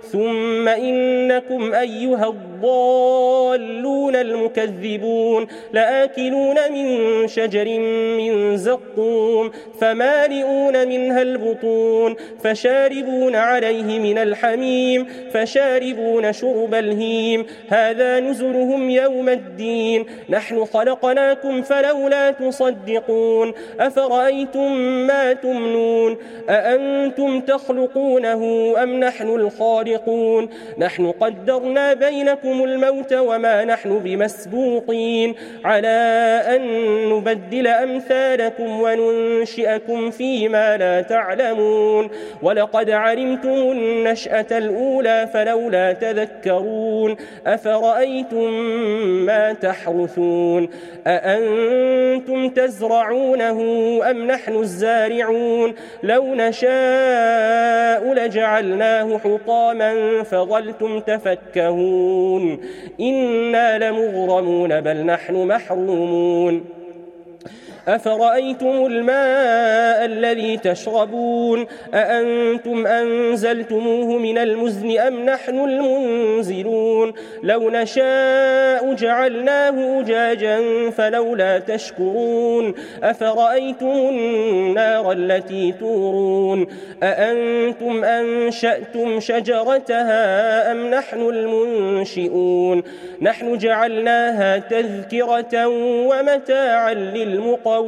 Speaker 5: ثم إنكم أيها الضالون المكذبون لآكلون من شجر من زقوم فمالئون منها البطون فشاربون عليه من الحميم فشاربون شرب الهيم هذا نزلهم يوم الدين نحن خلقناكم فلولا تصدقون أفرأيتم ما تمنون أأنتم تخلقونه أم نحن الخالقون نحن قدرنا بينكم الموت وما نحن بمسبوقين على أن نبدل أمثالكم وننشئكم فيما لا تعلمون ولقد علمتم النشأة الأولى فلولا تذكرون أفرأيتم ما تحرثون أأنتم تزرعونه أم نحن الزارعون لو نشاء لجعلناه حطاما فظلتم تفكهون إنا لمغرمون بل نحن محرومون أفرأيتم الماء الذي تشربون أأنتم أنزلتموه من المزن أم نحن المنزلون لو نشاء جعلناه أجاجا فلولا تشكرون أفرأيتم النار التي تورون أأنتم أنشأتم شجرتها أم نحن المنشئون نحن جعلناها تذكرة ومتاعا للمقوين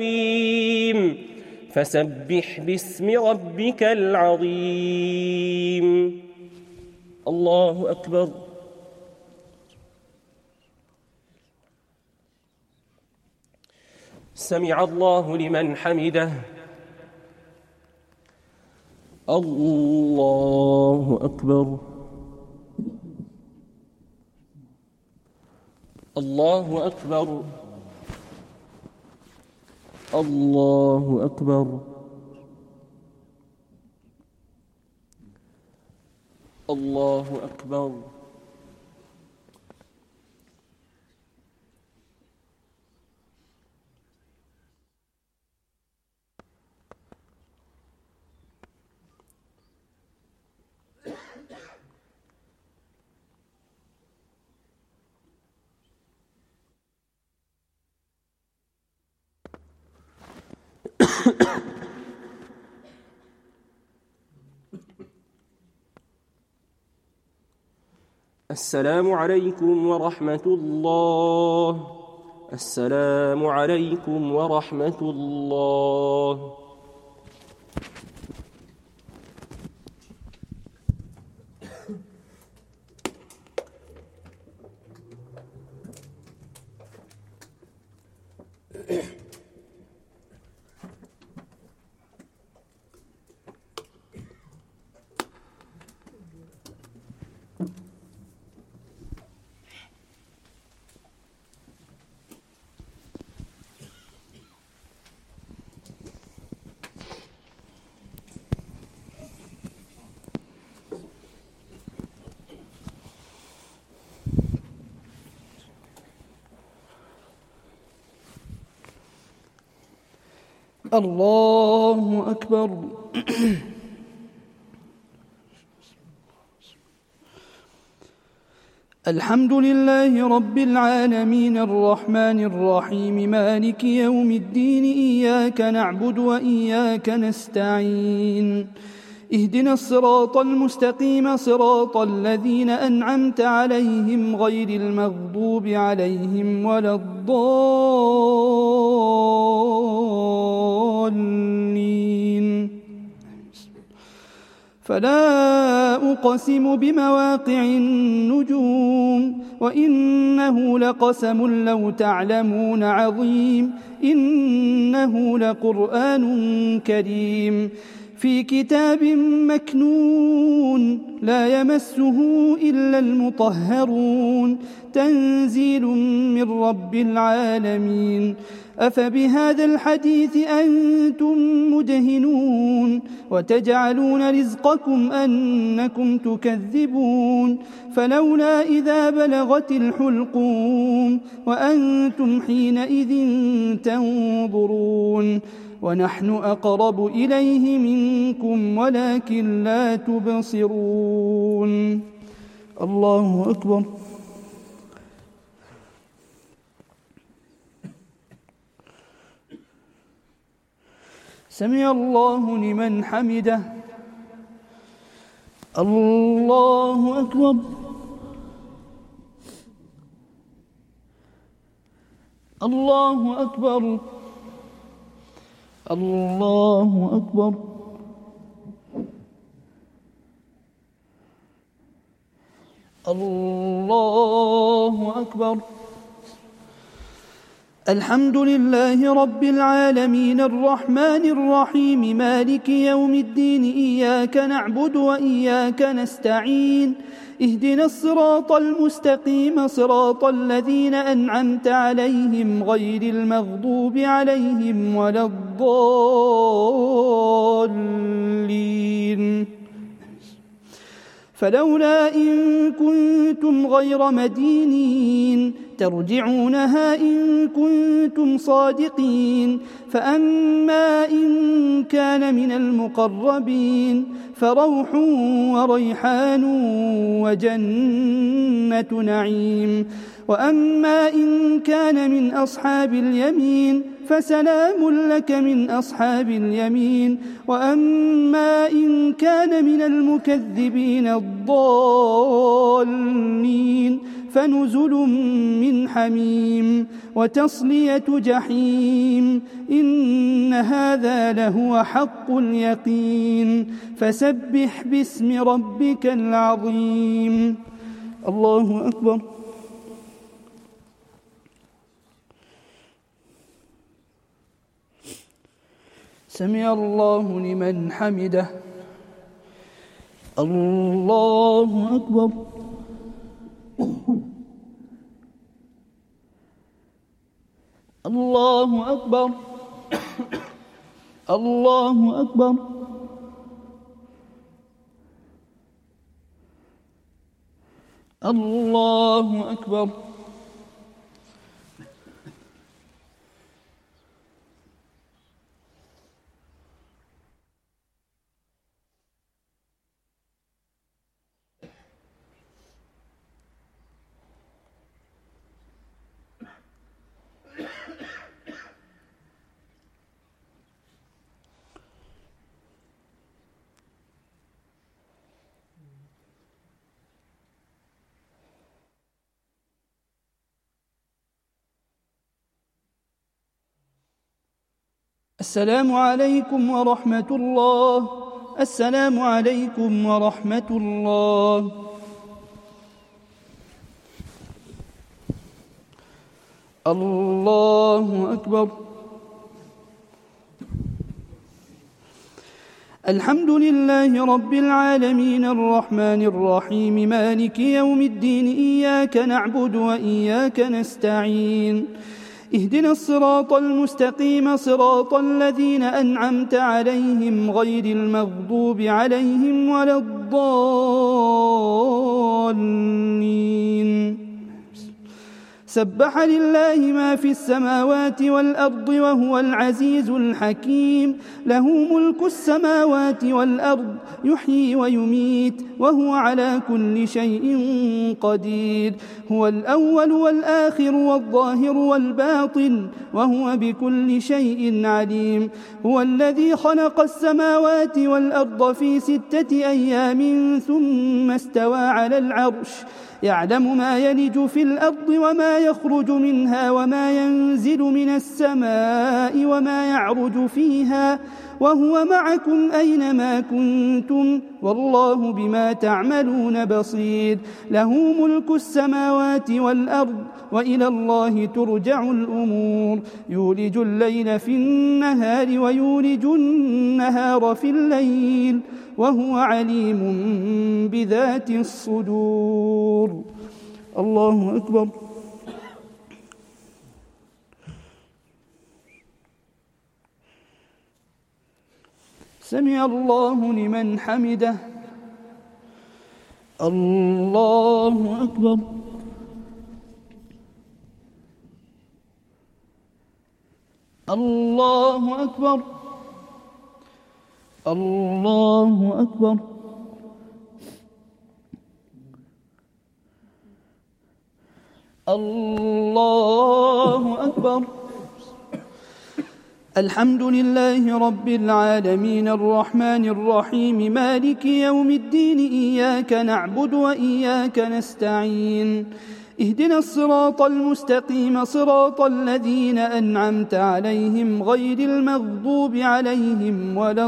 Speaker 5: فسبح باسم ربك العظيم الله أكبر سمع الله لمن حمده الله أكبر الله أكبر الله أكبر الله أكبر السلام عليكم ورحمة الله السلام عليكم ورحمة الله
Speaker 2: الله أكبر الحمد لله رب العالمين الرحمن الرحيم مالك يوم الدين إياك نعبد وإياك نستعين اهدنا الصراط المستقيم صراط الذين أنعمت عليهم غير المغضوب عليهم ولا الضالين فلا أقسم بمواقع النجوم وإنه لقسم لو تعلمون عظيم إنه لقرآن كريم في كتاب مكنون لا يمسه إلا المطهرون تنزيل من رب العالمين أفبهذا الحديث أنتم مدهنون وتجعلون رزقكم أنكم تكذبون فلولا إذا بلغت الحلقوم وأنتم حينئذ تنظرون ونحن أقرب إليه منكم ولكن لا تبصرون. الله أكبر. سمع الله لمن حمده. الله أكبر. الله أكبر. الله أكبر. الله أكبر. الحمد لله رب العالمين الرحمن الرحيم مالك يوم الدين إياك نعبد وإياك نستعين اهدنا الصراط المستقيم صراط الذين أنعمت عليهم غير المغضوب عليهم ولا الضالين. فلولا إن كنتم غير مدينين ترجعونها إن كنتم صادقين فأما إن كان من المقربين فروح وريحان وجنة نعيم وأما إن كان من أصحاب اليمين فسلام لك من أصحاب اليمين وأما إن كان من المكذبين الضالين فنزل من حميم وتصلية جحيم إن هذا لهو حق اليقين فسبح باسم ربك العظيم. الله أكبر. سمع الله لمن حمده. الله أكبر. الله أكبر. الله أكبر. الله أكبر. السلام عليكم ورحمة الله. السلام عليكم ورحمة الله. الله أكبر. الحمد لله رب العالمين الرحمن الرحيم مالك يوم الدين إياك نعبد وإياك نستعين اهدنا الصراط المستقيم صراط الذين أنعمت عليهم غير المغضوب عليهم ولا الضالين. سبح لله ما في السماوات والأرض وهو العزيز الحكيم له ملك السماوات والأرض يحيي ويميت وهو على كل شيء قدير هو الأول والآخر والظاهر والباطن وهو بكل شيء عليم هو الذي خلق السماوات والأرض في ستة أيام ثم استوى على العرش يعلم ما يلج في الأرض وما يخرج منها وما ينزل من السماء وما يعرج فيها وهو معكم أينما كنتم والله بما تعملون بصير له ملك السماوات والأرض وإلى الله ترجع الأمور يولج الليل في النهار ويولج النهار في الليل وهو عليم بذات الصدور. الله أكبر. سمع الله لمن حمده. الله أكبر. الله أكبر الله أكبر الله أكبر. الحمد لله رب العالمين الرحمن الرحيم مالك يوم الدين إياك نعبد وإياك نستعين اهدنا الصراط المستقيم صراط الذين أنعمت عليهم غير المغضوب عليهم ولا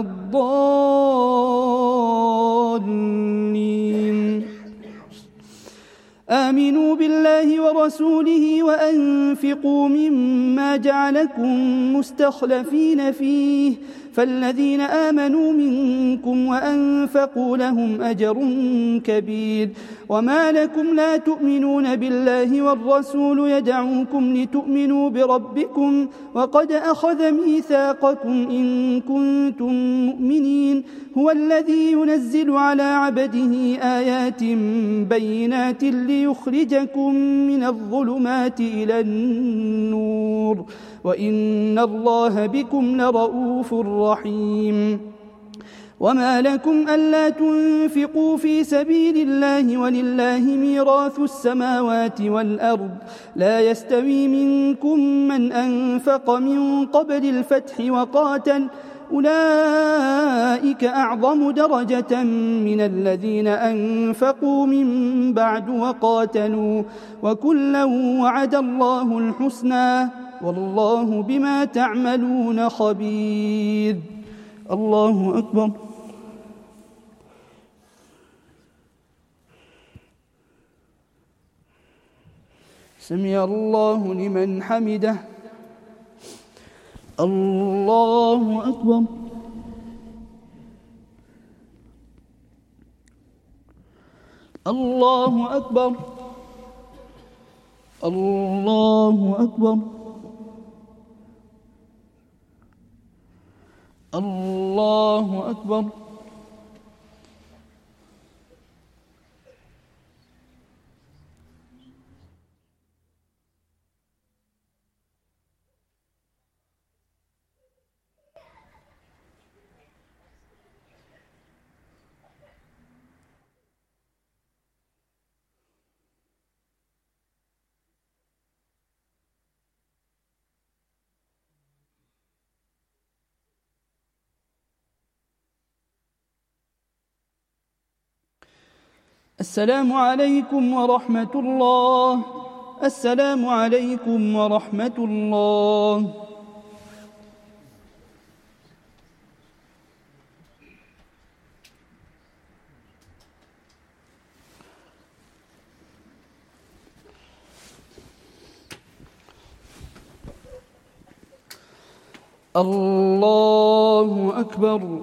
Speaker 2: الضالين. آمنوا بالله ورسوله وأنفقوا مما جعلكم مستخلفين فيه فالذين آمنوا منكم وأنفقوا لهم أجر كبير. وما لكم لا تؤمنون بالله والرسول يدعوكم لتؤمنوا بربكم وقد أخذ ميثاقكم إن كنتم مؤمنين. هو الذي ينزل على عبده آيات بينات ليخرجكم من الظلمات إلى النور وإن الله بكم لرؤوف رحيم. وما لكم ألا تنفقوا في سبيل الله ولله ميراث السماوات والأرض لا يستوي منكم من أنفق من قبل الفتح وقاتل أولئك أعظم درجة من الذين أنفقوا من بعد وقاتلوا وكلا وعد الله الحسنى والله بما تعملون خبير. الله أكبر. سمع الله لمن حمده. الله أكبر. الله أكبر. الله أكبر. الله أكبر. السلام عليكم ورحمة الله. السلام عليكم ورحمة الله. الله أكبر.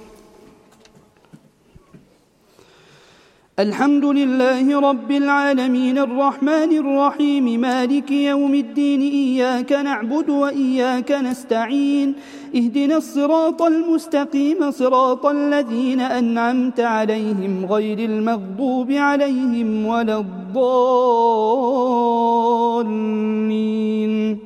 Speaker 2: الحمد لله رب العالمين الرحمن الرحيم مالك يوم الدين إياك نعبد وإياك نستعين اهدنا الصراط المستقيم صراط الذين أنعمت عليهم غير المغضوب عليهم ولا الضالين.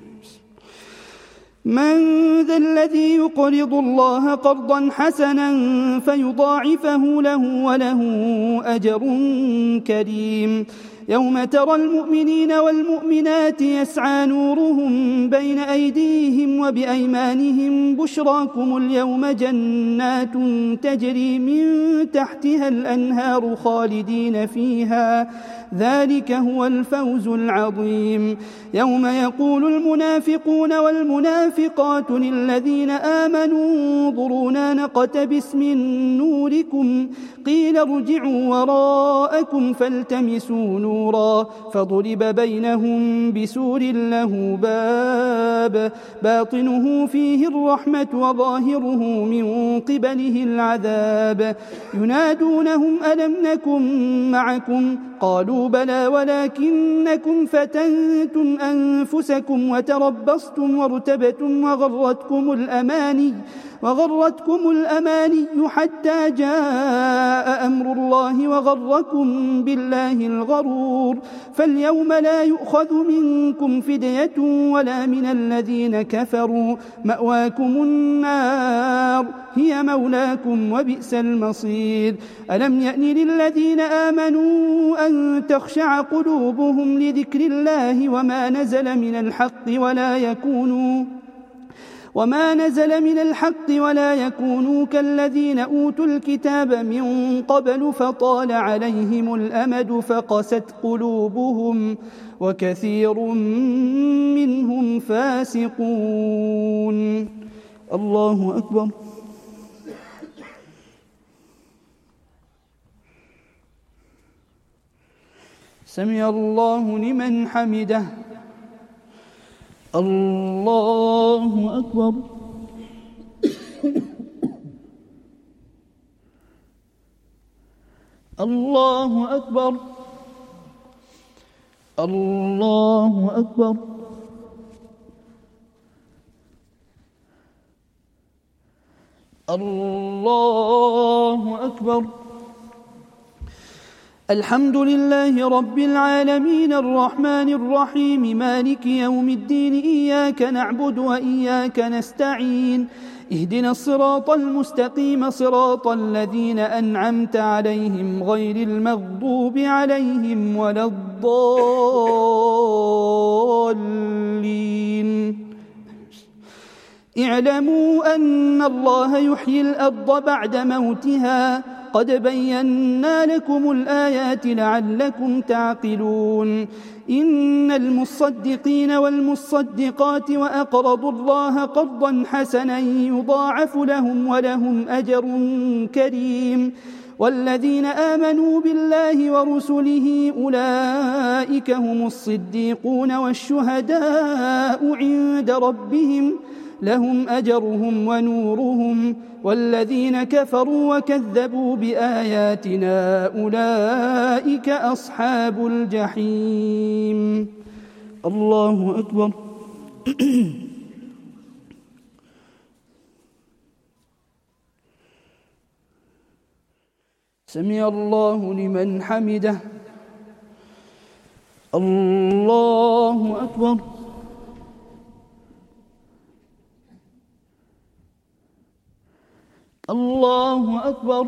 Speaker 2: من ذا الذي يقرض الله قرضا حسنا فيضاعفه له وله أجر كريم. يوم ترى المؤمنين والمؤمنات يسعى نورهم بين أيديهم وبأيمانهم بشراكم اليوم جنات تجري من تحتها الأنهار خالدين فيها ذلك هو الفوز العظيم. يوم يقول المنافقون والمنافقات للذين آمنوا انظرونا نقتبس من نوركم قيل ارجعوا وراءكم فالتمسوا نورا فضرب بينهم بسور له باب باطنه فيه الرحمة وظاهره من قبله العذاب ينادونهم ألم نكن معكم قالوا بلى ولكنكم فتنتم أنفسكم وتربصتم وارتبتم وغرتكم الأماني وغرتكم الأماني حتى جاء أمر الله وغركم بالله الغرور غرور فاليوم لا يؤخذ منكم فدية ولا من الذين كفروا مأواكم النار هي مولاكم وبئس المصير ألم يأن للذين آمنوا أن تخشع قلوبهم لذكر الله وما نزل من الحق ولا يكونوا وما نزل من الحق ولا يكونوا كالذين أوتوا الكتاب من قبل فطال عليهم الأمد فقست قلوبهم وكثير منهم فاسقون. الله أكبر. سمع الله لمن حمده. الله أكبر. الله أكبر. الله أكبر. الله أكبر. الحمد لله رب العالمين الرحمن الرحيم مالك يوم الدين إياك نعبد وإياك نستعين اهدنا الصراط المستقيم صراط الذين أنعمت عليهم غير المغضوب عليهم ولا الضالين. اعلموا أن الله يحيي الأرض بعد موتها قد بينا لكم الآيات لعلكم تعقلون. إن المصدقين والمصدقات وأقرضوا الله قرضا حسنا يضاعف لهم ولهم أجر كريم والذين آمنوا بالله ورسله أولئك هم الصديقون والشهداء عند ربهم لهم أجرهم ونورهم والذين كفروا وكذبوا بآياتنا أولئك أصحاب الجحيم. الله أكبر. سمع الله لمن حمده. الله أكبر. الله أكبر.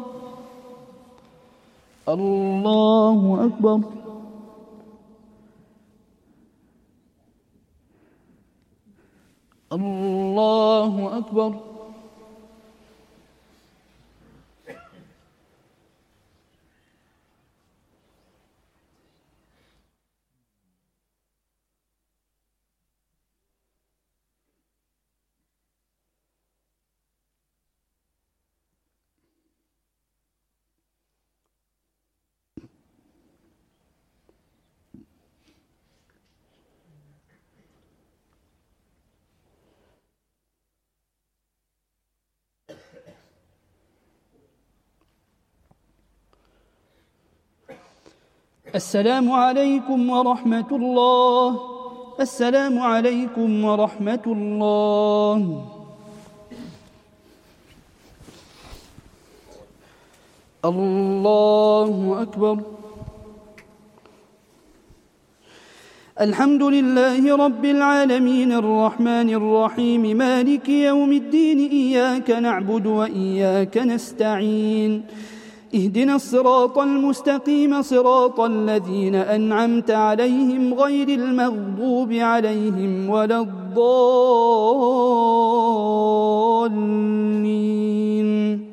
Speaker 2: الله أكبر. الله أكبر. السلام عليكم ورحمة الله. السلام عليكم ورحمة الله. الله أكبر. الحمد لله رب العالمين الرحمن الرحيم مالك يوم الدين إياك نعبد وإياك نستعين اهدنا الصراط المستقيم صراط الذين أنعمت عليهم غير المغضوب عليهم ولا الضالين.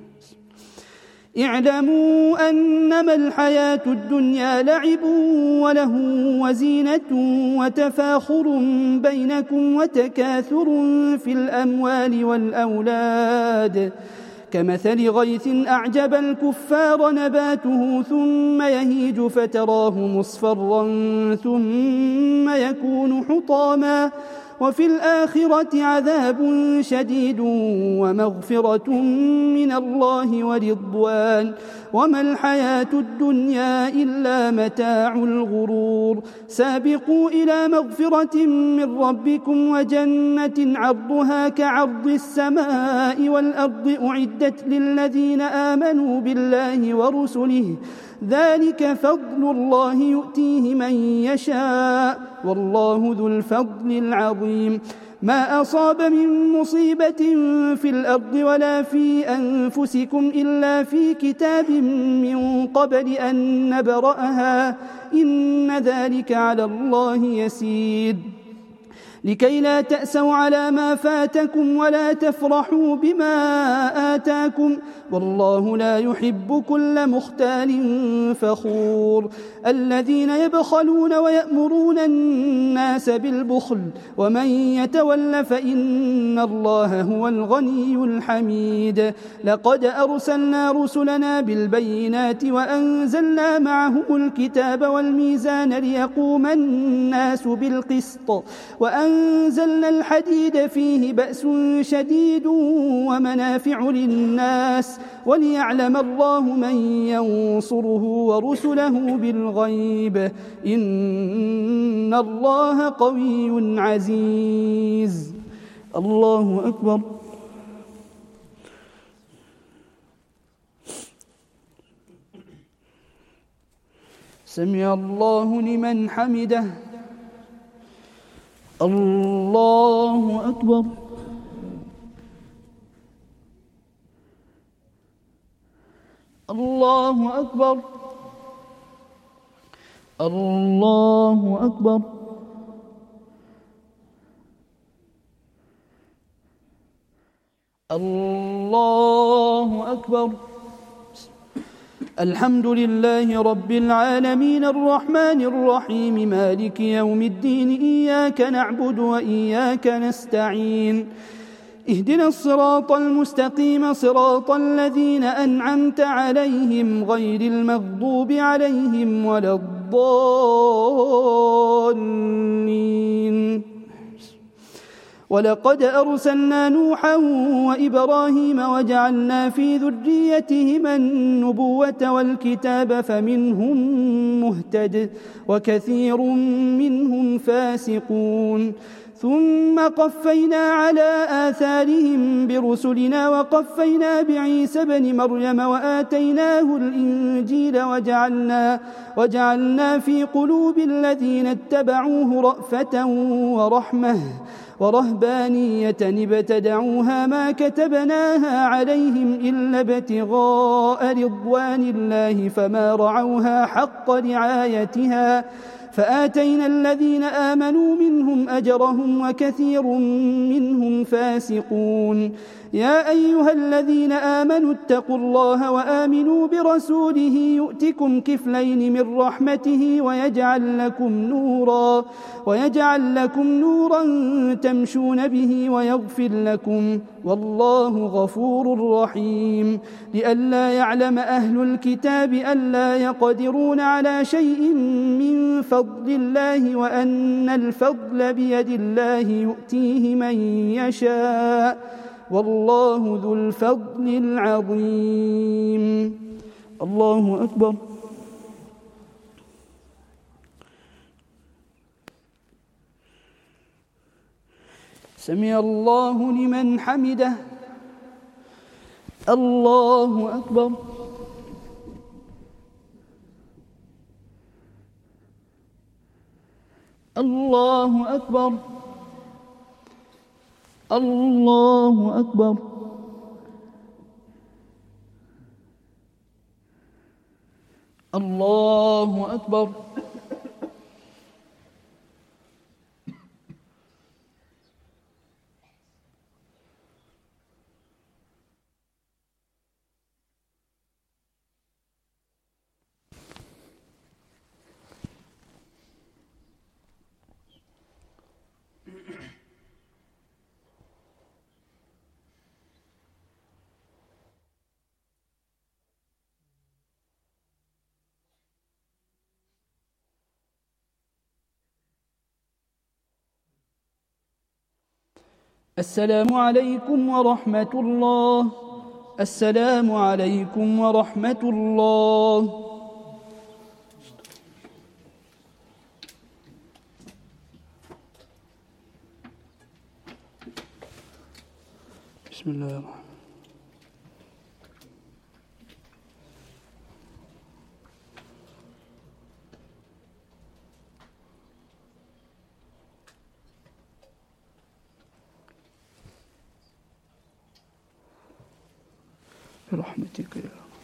Speaker 2: اعلموا أنما الحياة الدنيا لعب وله وزينة وتفاخر بينكم وتكاثر في الأموال والأولاد كمثل غيث أعجب الكفار نباته ثم يهيج فتراه مصفرا ثم يكون حطاما وفي الآخرة عذاب شديد ومغفرة من الله ورضوان وما الحياة الدنيا إلا متاع الغرور. سابقوا إلى مغفرة من ربكم وجنة عرضها كعرض السماء والأرض أعدت للذين آمنوا بالله ورسله ذلك فضل الله يؤتيه من يشاء والله ذو الفضل العظيم ما أصاب من مصيبة في الأرض ولا في أنفسكم إلا في كتاب من قبل أن نبرأها إن ذلك على الله يسير لكي لا تأسوا على ما فاتكم ولا تفرحوا بما آتاكم والله لا يحب كل مختال فخور الذين يبخلون ويأمرون الناس بالبخل ومن يتول فإن الله هو الغني الحميد لقد أرسلنا رسلنا بالبينات وأنزلنا معهم الكتاب والميزان ليقوم الناس بالقسط وأنزلنا الحديد فيه بأس شديد ومنافع للناس وليعلم الله من ينصره ورسله بالغيب إن الله قوي عزيز الله أكبر سمع الله لمن حمده الله أكبر الله أكبر الله أكبر الله أكبر الحمد لله رب العالمين الرحمن الرحيم مالك يوم الدين إياك نعبد وإياك نستعين اهدنا الصراط المستقيم صراط الذين أنعمت عليهم غير المغضوب عليهم ولا الضالين ولقد أرسلنا نوحا وإبراهيم وجعلنا في ذريتهما النبوة والكتاب فمنهم مهتد وكثير منهم فاسقون ثم قفينا على آثارهم برسلنا وقفينا بعيسى بن مريم وآتيناه الإنجيل وجعلنا, وجعلنا في قلوب الذين اتبعوه رأفة ورحمة ورهبانية ابتدعوها ما كتبناها عليهم إلا ابتغاء رضوان الله فما رعوها حق رعايتها فآتينا الذين آمنوا منهم أجرهم وكثير منهم فاسقون يا أيها الذين آمنوا اتقوا الله وآمنوا برسوله يؤتكم كفلين من رحمته ويجعل لكم نورا ويجعل لكم نورا تمشون به ويغفر لكم والله غفور رحيم لئلا يعلم أهل الكتاب ألا يقدرون على شيء من فضل الله وأن الفضل بيد الله يؤتيه من يشاء والله ذو الفضل العظيم الله أكبر سمع الله لمن حمده الله أكبر الله أكبر الله أكبر الله أكبر السلام عليكم ورحمة الله السلام عليكم ورحمة الله بسم الله الرحمن برحمتك يا رب.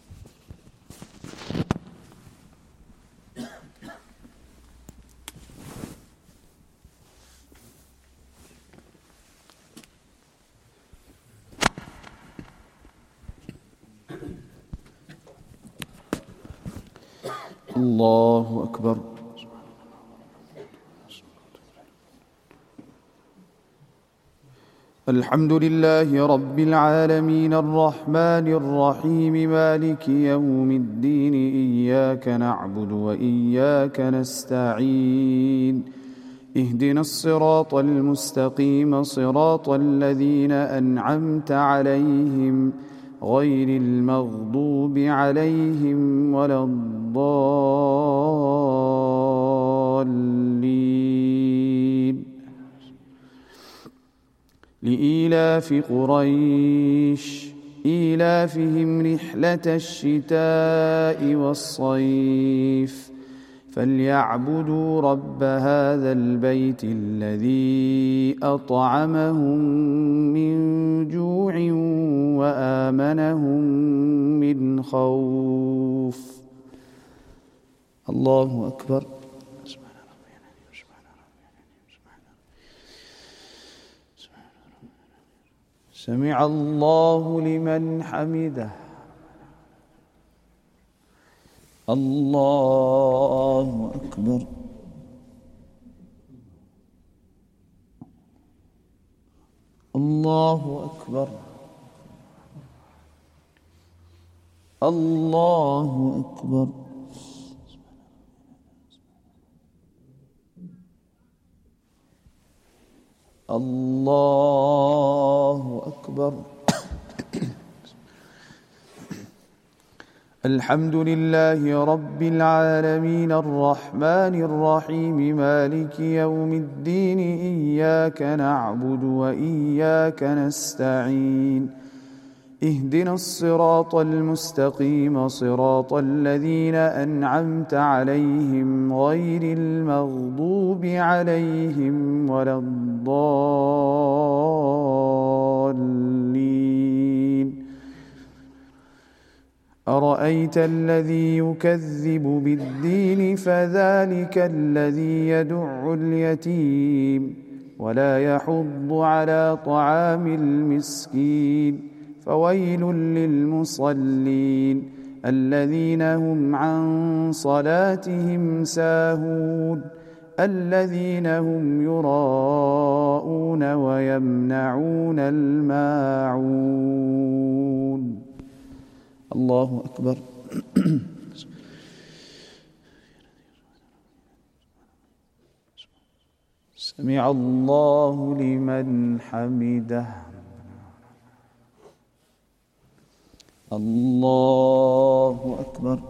Speaker 2: الله أكبر. الحمد لله رب العالمين الرحمن الرحيم مالك يوم الدين إياك نعبد وإياك نستعين اهدنا الصراط المستقيم صراط الذين أنعمت عليهم غير المغضوب عليهم ولا الضالين. لإيلاف قريش إيلافهم رحلة الشتاء والصيف فليعبدوا رب هذا البيت الذي أطعمهم من جوع وآمنهم من خوف. الله أكبر. سمع الله لمن حمده. الله أكبر. الله أكبر. الله أكبر. الله أكبر. الحمد لله رب العالمين الرحمن الرحيم مالك يوم الدين إياك نعبد وإياك نستعين اهدنا الصراط المستقيم صراط الذين أنعمت عليهم غير المغضوب عليهم ولا الضالين. أرأيت الذي يكذب بالدين فذلك الذي يدع اليتيم ولا يحض على طعام المسكين فويل للمصلين الذين هم عن صلاتهم ساهون الذين هم يراءون ويمنعون الماعون. الله أكبر. سمع الله لمن حمده. الله أكبر.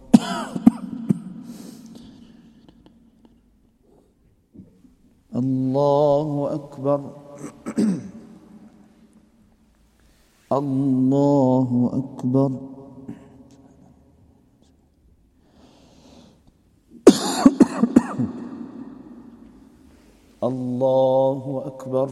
Speaker 2: الله أكبر. الله أكبر. الله أكبر.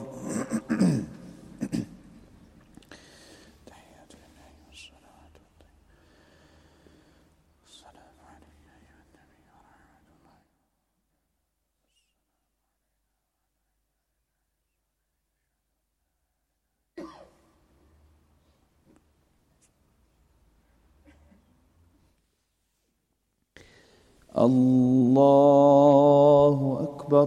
Speaker 2: الله أكبر.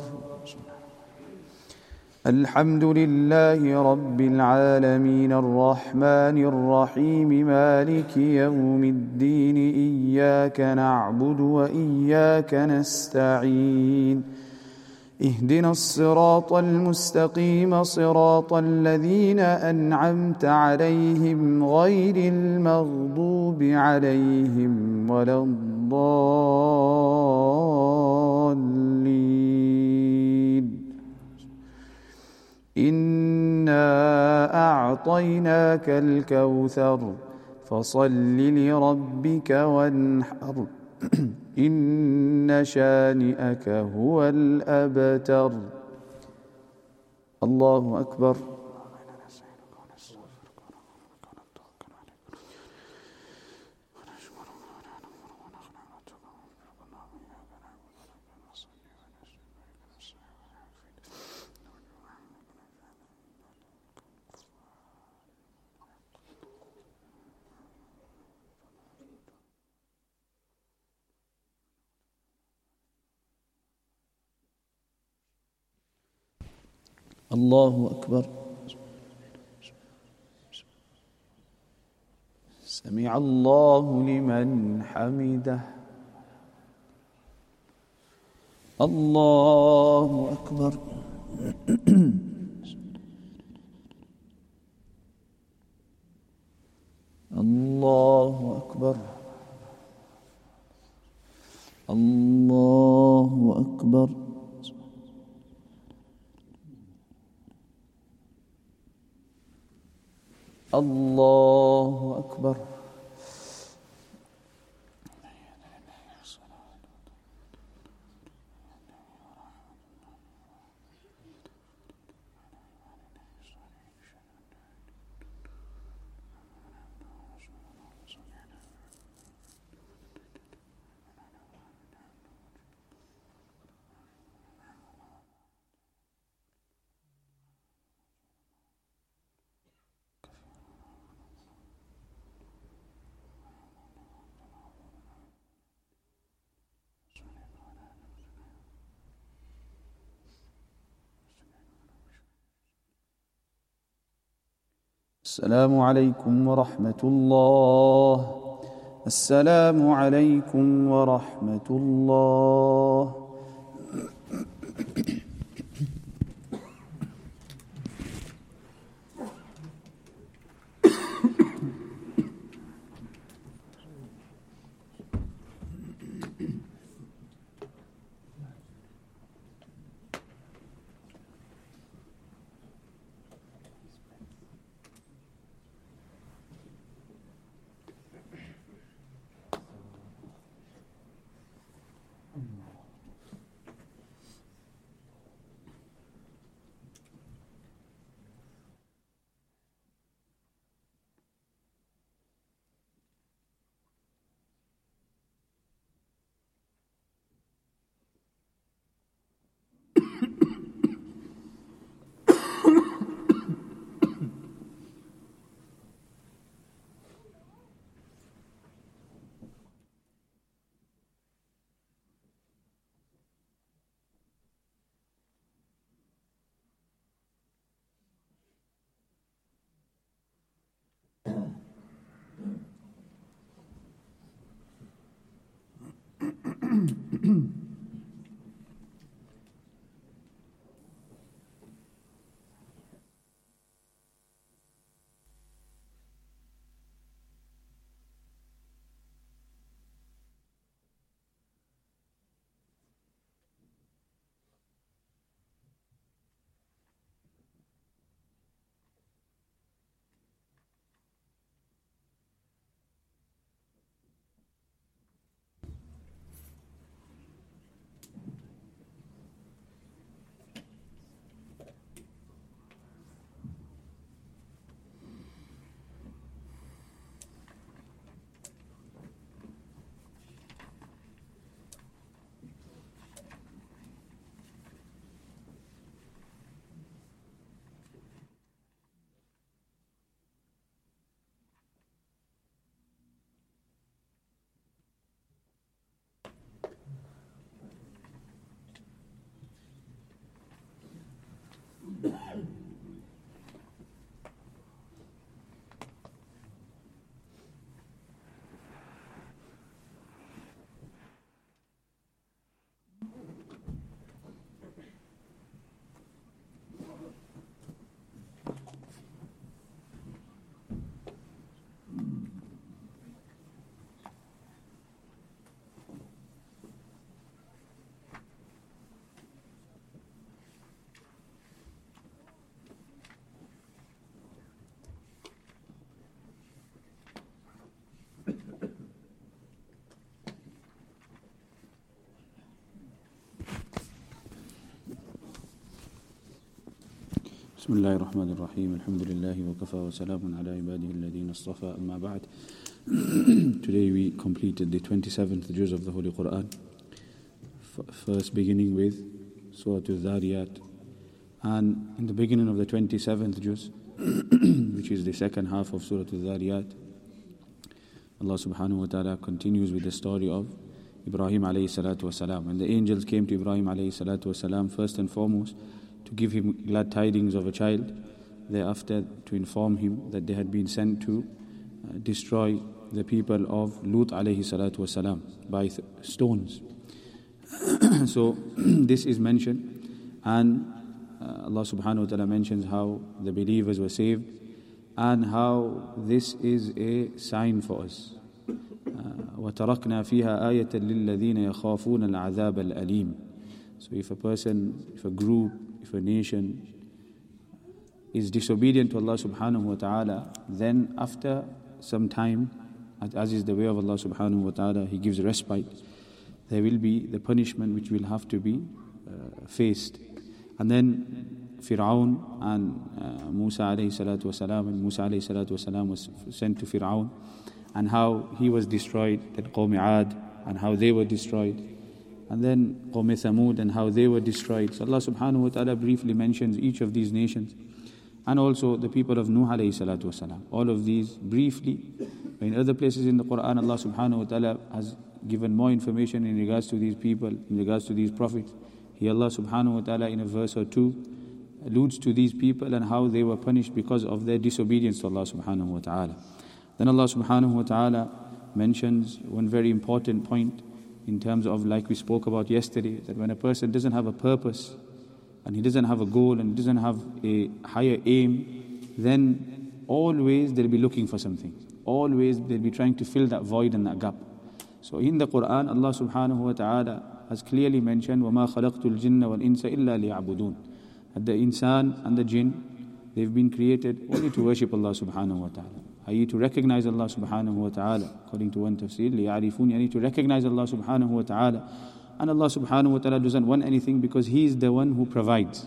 Speaker 2: الحمد لله رب العالمين الرحمن الرحيم مالك يوم الدين إياك نعبد وإياك نستعين اهدنا الصراط المستقيم صراط الذين أنعمت عليهم غير المغضوب عليهم ولا الضالين. إنا أعطيناك الكوثر فصل لربك وانحر إن شانئك هو الأبتر. الله أكبر. الله أكبر. سمع الله لمن حمده. الله أكبر. الله أكبر. الله أكبر. الله أكبر. السلام عليكم ورحمة الله. السلام عليكم ورحمة الله.
Speaker 6: بسم الله الرحمن الرحيم. الحمد لله وكفى وسلام على عباده الذين اصطفى. أما بعد. Today we completed the twenty-seventh juz of the Holy Quran, first beginning with Surah Al-Dhariyat, and in the beginning of the twenty-seventh juz, which is the second half of Surah Al-Dhariyat, Allah subhanahu wa ta'ala continues with the story of Ibrahim alayhi salatu wasalam. When the angels came to Ibrahim alayhi salatu wasalam, first and foremost to give him glad tidings of a child, thereafter to inform him that they had been sent to uh, destroy the people of Lut alayhi salatu wasalam by th- stones. So this is mentioned, and uh, Allah subhanahu wa ta'ala mentions how the believers were saved and how this is a sign for us. وَتَرَكْنَا فِيهَا آيَةً لِلَّذِينَ يَخَافُونَ الْعَذَابَ الْأَلِيمِ. So if a person, if a group, if a nation is disobedient to Allah subhanahu wa ta'ala, then after some time, as is the way of Allah subhanahu wa ta'ala, He gives respite. There will be the punishment which will have to be uh, faced. And then Fir'aun and uh, Musa alayhi salatu wasalam, and Musa alayhi salatu wasalam was sent to Fir'aun, and how he was destroyed, that Qawm Aad, and how they were destroyed. And then Qawm Thamud, and how they were destroyed. So Allah subhanahu wa ta'ala briefly mentions each of these nations. And also the people of Nuh alayhi salatu wasalam. All of these briefly. In other places in the Quran, Allah subhanahu wa ta'ala has given more information in regards to these people, in regards to these prophets. Here Allah subhanahu wa ta'ala in a verse or two alludes to these people and how they were punished because of their disobedience to Allah subhanahu wa ta'ala. Then Allah subhanahu wa ta'ala mentions one very important point in terms of, like we spoke about yesterday, that when a person doesn't have a purpose and he doesn't have a goal and he doesn't have a higher aim, then always they'll be looking for something. Always they'll be trying to fill that void and that gap. So in the Quran, Allah subhanahu wa ta'ala has clearly mentioned, وَمَا خَلَقْتُ الْجِنَّ وَالْإِنسَ إِلَّا لِيَعْبُدُونَ. That the insan and the jinn, they've been created only to worship Allah subhanahu wa ta'ala. that is to recognize Allah subhanahu wa ta'ala. According to one tafsir, لِيَعْرِفُونَ, يعني to recognize Allah subhanahu wa ta'ala. And Allah subhanahu wa ta'ala doesn't want anything because He is the one who provides.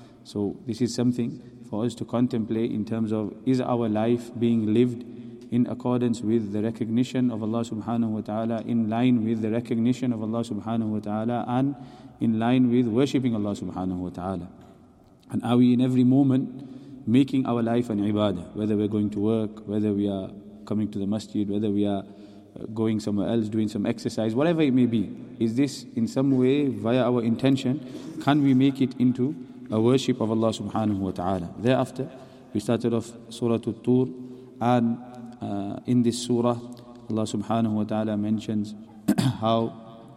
Speaker 6: So this is something for us to contemplate in terms of, is our life being lived in accordance with the recognition of Allah subhanahu wa ta'ala, in line with the recognition of Allah subhanahu wa ta'ala, and in line with worshipping Allah subhanahu wa ta'ala. And are we in every moment making our life an ibadah, whether we're going to work, whether we are coming to the masjid, whether we are going somewhere else, doing some exercise, whatever it may be. Is this in some way, via our intention, can we make it into a worship of Allah subhanahu wa ta'ala? Thereafter, we started off Surah At-Tur, and uh, in this surah, Allah subhanahu wa ta'ala mentions how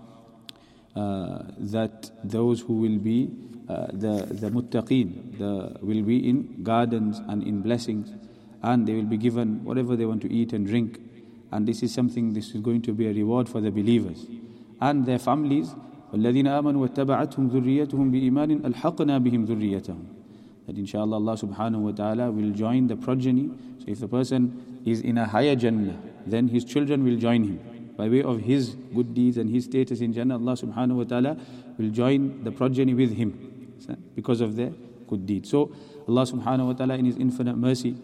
Speaker 6: uh, that those who will be uh, the, the muttaqeen, the, will be in gardens and in blessings, and they will be given whatever they want to eat and drink. And this is something, this is going to be a reward for the believers and their families. وَالَّذِينَ آمَنُوا وَاتَّبَعَتْهُمْ ذُرِّيَّتُهُمْ بِإِيمَانٍ أَلْحَقْنَا بِهِمْ ذُرِّيَّتَهُمْ. That inshallah Allah subhanahu wa ta'ala will join the progeny. So if the person is in a higher Jannah, then his children will join him. By way of his good deeds and his status in Jannah, Allah subhanahu wa ta'ala will join the progeny with him because of their good deeds. So Allah subhanahu wa ta'ala in His infinite mercy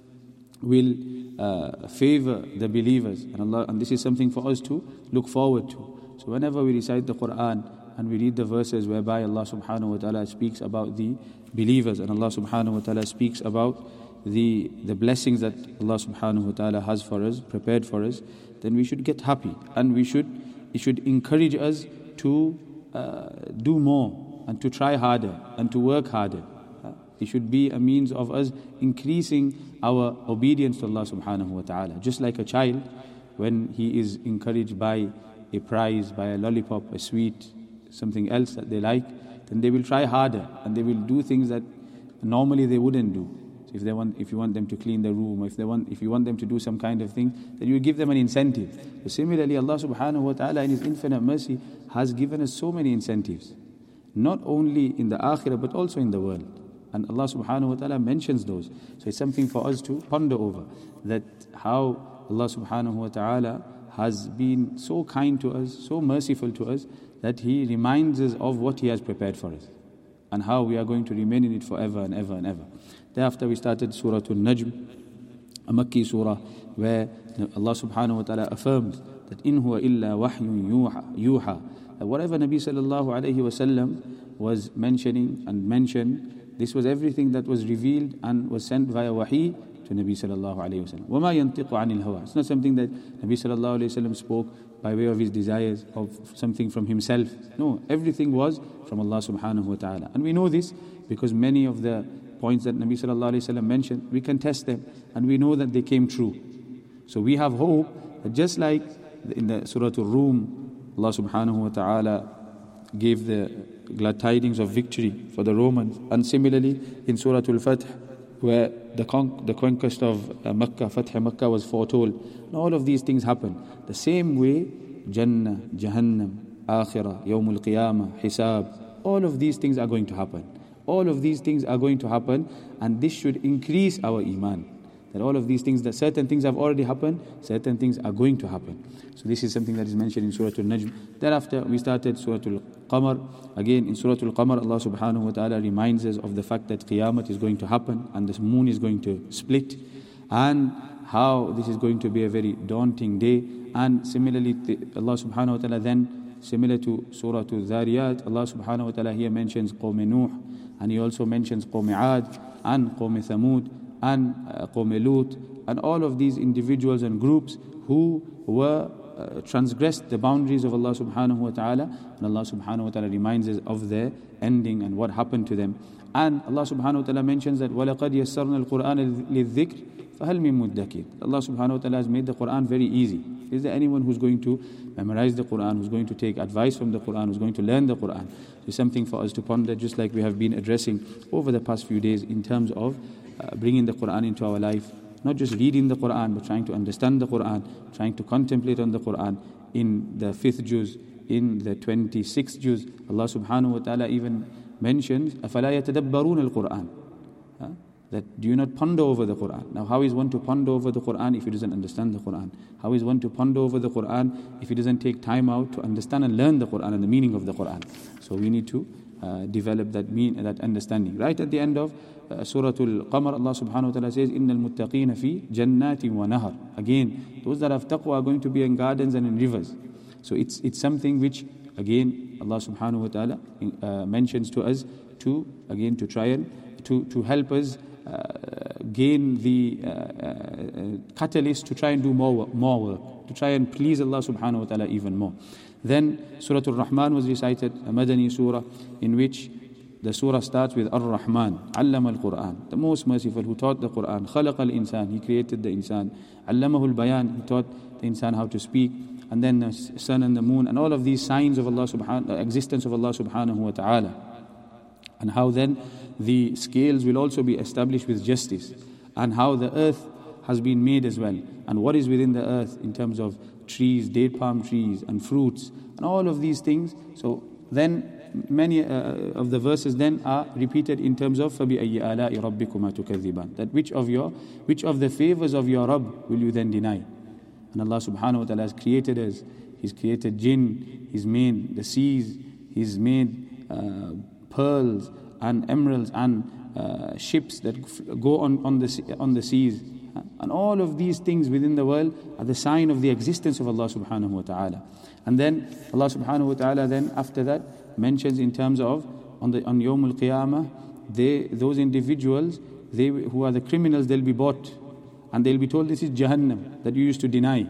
Speaker 6: will uh, favor the believers. And Allah, and this is something for us to look forward to. So whenever we recite the Quran and we read the verses whereby Allah subhanahu wa ta'ala speaks about the believers, and Allah subhanahu wa ta'ala speaks about the the blessings that Allah subhanahu wa ta'ala has for us, prepared for us, then we should get happy, and we should it should encourage us to uh, do more and to try harder and to work harder. Uh, it should be a means of us increasing our obedience to Allah subhanahu wa ta'ala. Just like a child, when he is encouraged by a prize, by a lollipop, a sweet, something else that they like, then they will try harder and they will do things that normally they wouldn't do. So if they want, if you want them to clean the room, or if they want, if you want them to do some kind of thing, then you give them an incentive. So similarly, Allah subhanahu wa ta'ala in His infinite mercy has given us so many incentives, not only in the akhirah but also in the world. And Allah subhanahu wa ta'ala mentions those. So it's something for us to ponder over, that how Allah subhanahu wa ta'ala has been so kind to us, so merciful to us, that He reminds us of what He has prepared for us and how we are going to remain in it forever and ever and ever. Thereafter we started Surah An-Najm, a Makki surah, where Allah subhanahu wa ta'ala affirms that in huwa illa wahyun yuha, yuha, that whatever Nabi sallallahu alayhi wa sallam was mentioning and mentioned, this was everything that was revealed and was sent via wahi to Nabi sallallahu alayhi wa sallam. وَمَا يَنْطِقُ عَنِ الْهَوَىٰ. It's not something that Nabi sallallahu alayhi wa sallam spoke by way of his desires, of something from himself. No, everything was from Allah subhanahu wa ta'ala. And we know this because many of the points that Nabi sallallahu alayhi wa sallam mentioned, we can test them and we know that they came true. So we have hope that just like in the Surah Al-Rum, Allah subhanahu wa ta'ala gave the glad tidings of victory for the Romans, and similarly in Surah Al-Fath, where the, con- the conquest of uh, Makkah, Fath Makkah was foretold, and all of these things happen. The same way, Jannah, Jahannam, Akhirah, Yawmul Qiyamah, Hisab, all of these things are going to happen. All of these things are going to happen, and this should increase our iman. That all of these things, that certain things have already happened, certain things are going to happen. So this is something that is mentioned in Surah Al-Najm. Thereafter, we started Surah Al-Qamar. Again, in Surah Al-Qamar, Allah subhanahu wa ta'ala reminds us of the fact that Qiyamah is going to happen, and the moon is going to split, and how this is going to be a very daunting day. And similarly, Allah subhanahu wa ta'ala then, similar to Surah Al-Dhariyat, Allah subhanahu wa ta'ala here mentions Qawm Nuh, and He also mentions Qawm Aad, and Qawm Thamud, and uh, Qawm Lut, and all of these individuals and groups who were uh, transgressed the boundaries of Allah subhanahu wa ta'ala, and Allah subhanahu wa ta'ala reminds us of their ending and what happened to them. And Allah subhanahu wa ta'ala mentions that وَلَقَدْ يَسَّرْنَا الْقُرْآنَ لِلذِّكْرِ فَهَلْ مِن مُدَّكِرٍ. Allah subhanahu wa ta'ala has made the Qur'an very easy. Is there anyone who's going to memorize the Qur'an, who's going to take advice from the Qur'an, who's going to learn the Qur'an? It's something for us to ponder, just like we have been addressing over the past few days in terms of uh, bringing the Qur'an into our life. Not just reading the Qur'an, but trying to understand the Qur'an, trying to contemplate on the Qur'an. In the fifth juz, in the twenty-sixth juz, Allah subhanahu wa ta'ala even mentions, أَفَلَا يَتَدَبَّرُونَ الْقُرْآنَ. uh, That do you not ponder over the Qur'an? Now, how is one to ponder over the Qur'an if he doesn't understand the Qur'an? How is one to ponder over the Qur'an if he doesn't take time out to understand and learn the Qur'an and the meaning of the Qur'an? So we need to uh, develop that mean, that understanding. Right at the end of uh, Surah Al-Qamar, Allah subhanahu wa ta'ala says, إِنَّ الْمُتَّقِينَ فِي جَنَّاتٍ وَنَهَرٍ. Again, those that have taqwa are going to be in gardens and in rivers. So it's it's something which, again, Allah subhanahu wa ta'ala uh, mentions to us to, again, to try and to, to help us Uh, gain the uh, uh, catalyst to try and do more, more work, to try and please Allah subhanahu wa ta'ala even more. Then Surah Al-Rahman was recited, a Madani surah, in which the surah starts with Ar-Rahman, Allama al-Quran, the most merciful, who taught the Quran. Khalaqa al-insan, He created the insan. Allamahu al-Bayan, He taught the insan how to speak. And then the sun and the moon, and all of these signs of Allah subhanahu, the existence of Allah subhanahu wa ta'ala. And how then the scales will also be established with justice, and how the earth has been made as well, and what is within the earth in terms of trees, date palm trees and fruits, and all of these things. So then many uh, of the verses then are repeated in terms of فَبِأَيِّ آلَاءِ رَبِّكُمَا تُكَذِّبَانِ, that which of your which of the favors of your Rabb will you then deny? And Allah subhanahu wa ta'ala has created us. He's created jinn, He's made the seas, He's made uh, pearls and emeralds and uh, ships that go on, on, the, on the seas. And all of these things within the world are the sign of the existence of Allah subhanahu wa ta'ala. And then Allah subhanahu wa ta'ala then after that mentions in terms of on the on Yawm al-Qiyamah, they, those individuals they who are the criminals, they'll be bought and they'll be told, this is Jahannam that you used to deny.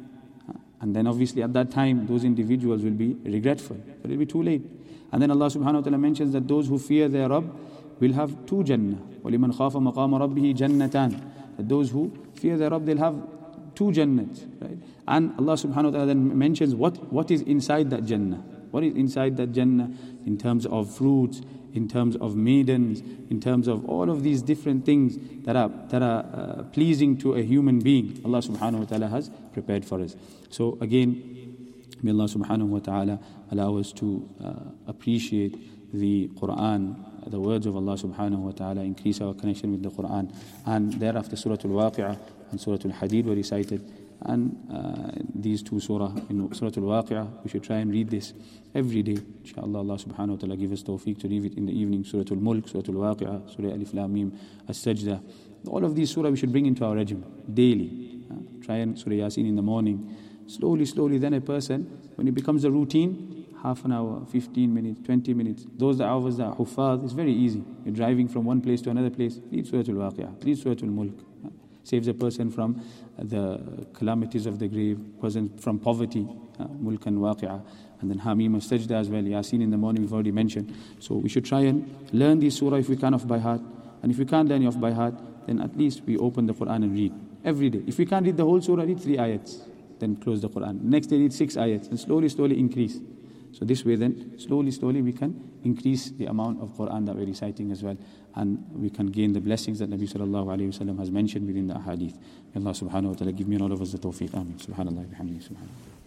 Speaker 6: And then obviously at that time those individuals will be regretful, but it'll be too late. And then Allah subhanahu wa ta'ala mentions that those who fear their Rabb will have two Jannah. وَلِمَنْ خَافَ مَقَامَ رَبِّهِ جَنَّتَانِ. That those who fear their Rabb, they'll have two Jannats. Right? And Allah subhanahu wa ta'ala then mentions what, what is inside that Jannah. What is inside that Jannah in terms of fruits, in terms of maidens, in terms of all of these different things that are, that are uh, pleasing to a human being. Allah subhanahu wa ta'ala has prepared for us. So again, may Allah subhanahu wa ta'ala allow us to uh, appreciate the Qur'an, the words of Allah subhanahu wa ta'ala, increase our connection with the Qur'an. And thereafter Surah Al-Waqi'ah and Surah Al-Hadid were recited. And uh, these two surah, in Surah Al-Waqi'ah, we should try and read this every day. Inshallah, Allah subhanahu wa ta'ala give us tawfiq to read it in the evening. Surah Al-Mulk, Surah Al-Waqi'ah, Surah Alif Lam Mim, As-Sajdah. All of these surah we should bring into our regimen daily. Uh, try and Surah Yasin in the morning. Slowly, slowly, then a person, when it becomes a routine, half an hour, fifteen minutes, twenty minutes, those hours that are huffaz, it's very easy. You're driving from one place to another place, read Surah Al-Waqi'ah, read Surah Al-Mulk. Saves a person from the calamities of the grave, person from poverty, uh, Mulkan, Waqi'ah, and then Hamim and Sajda as well. Yasin in the morning we've already mentioned. So we should try and learn these surah if we can off by heart. And if we can't learn it off by heart, then at least we open the Quran and read every day. If we can't read the whole surah, read three ayats, then close the Quran. Next day read six ayats, and slowly, slowly increase. So this way then, slowly, slowly we can increase the amount of Quran that we're reciting as well. And we can gain the blessings that Nabi sallallahu alayhi wa sallam has mentioned within the ahadith. May Allah subhanahu wa ta'ala give me and all of us the tawfiq. Ameen. Subhanallah, bihamdihi, subhanallah.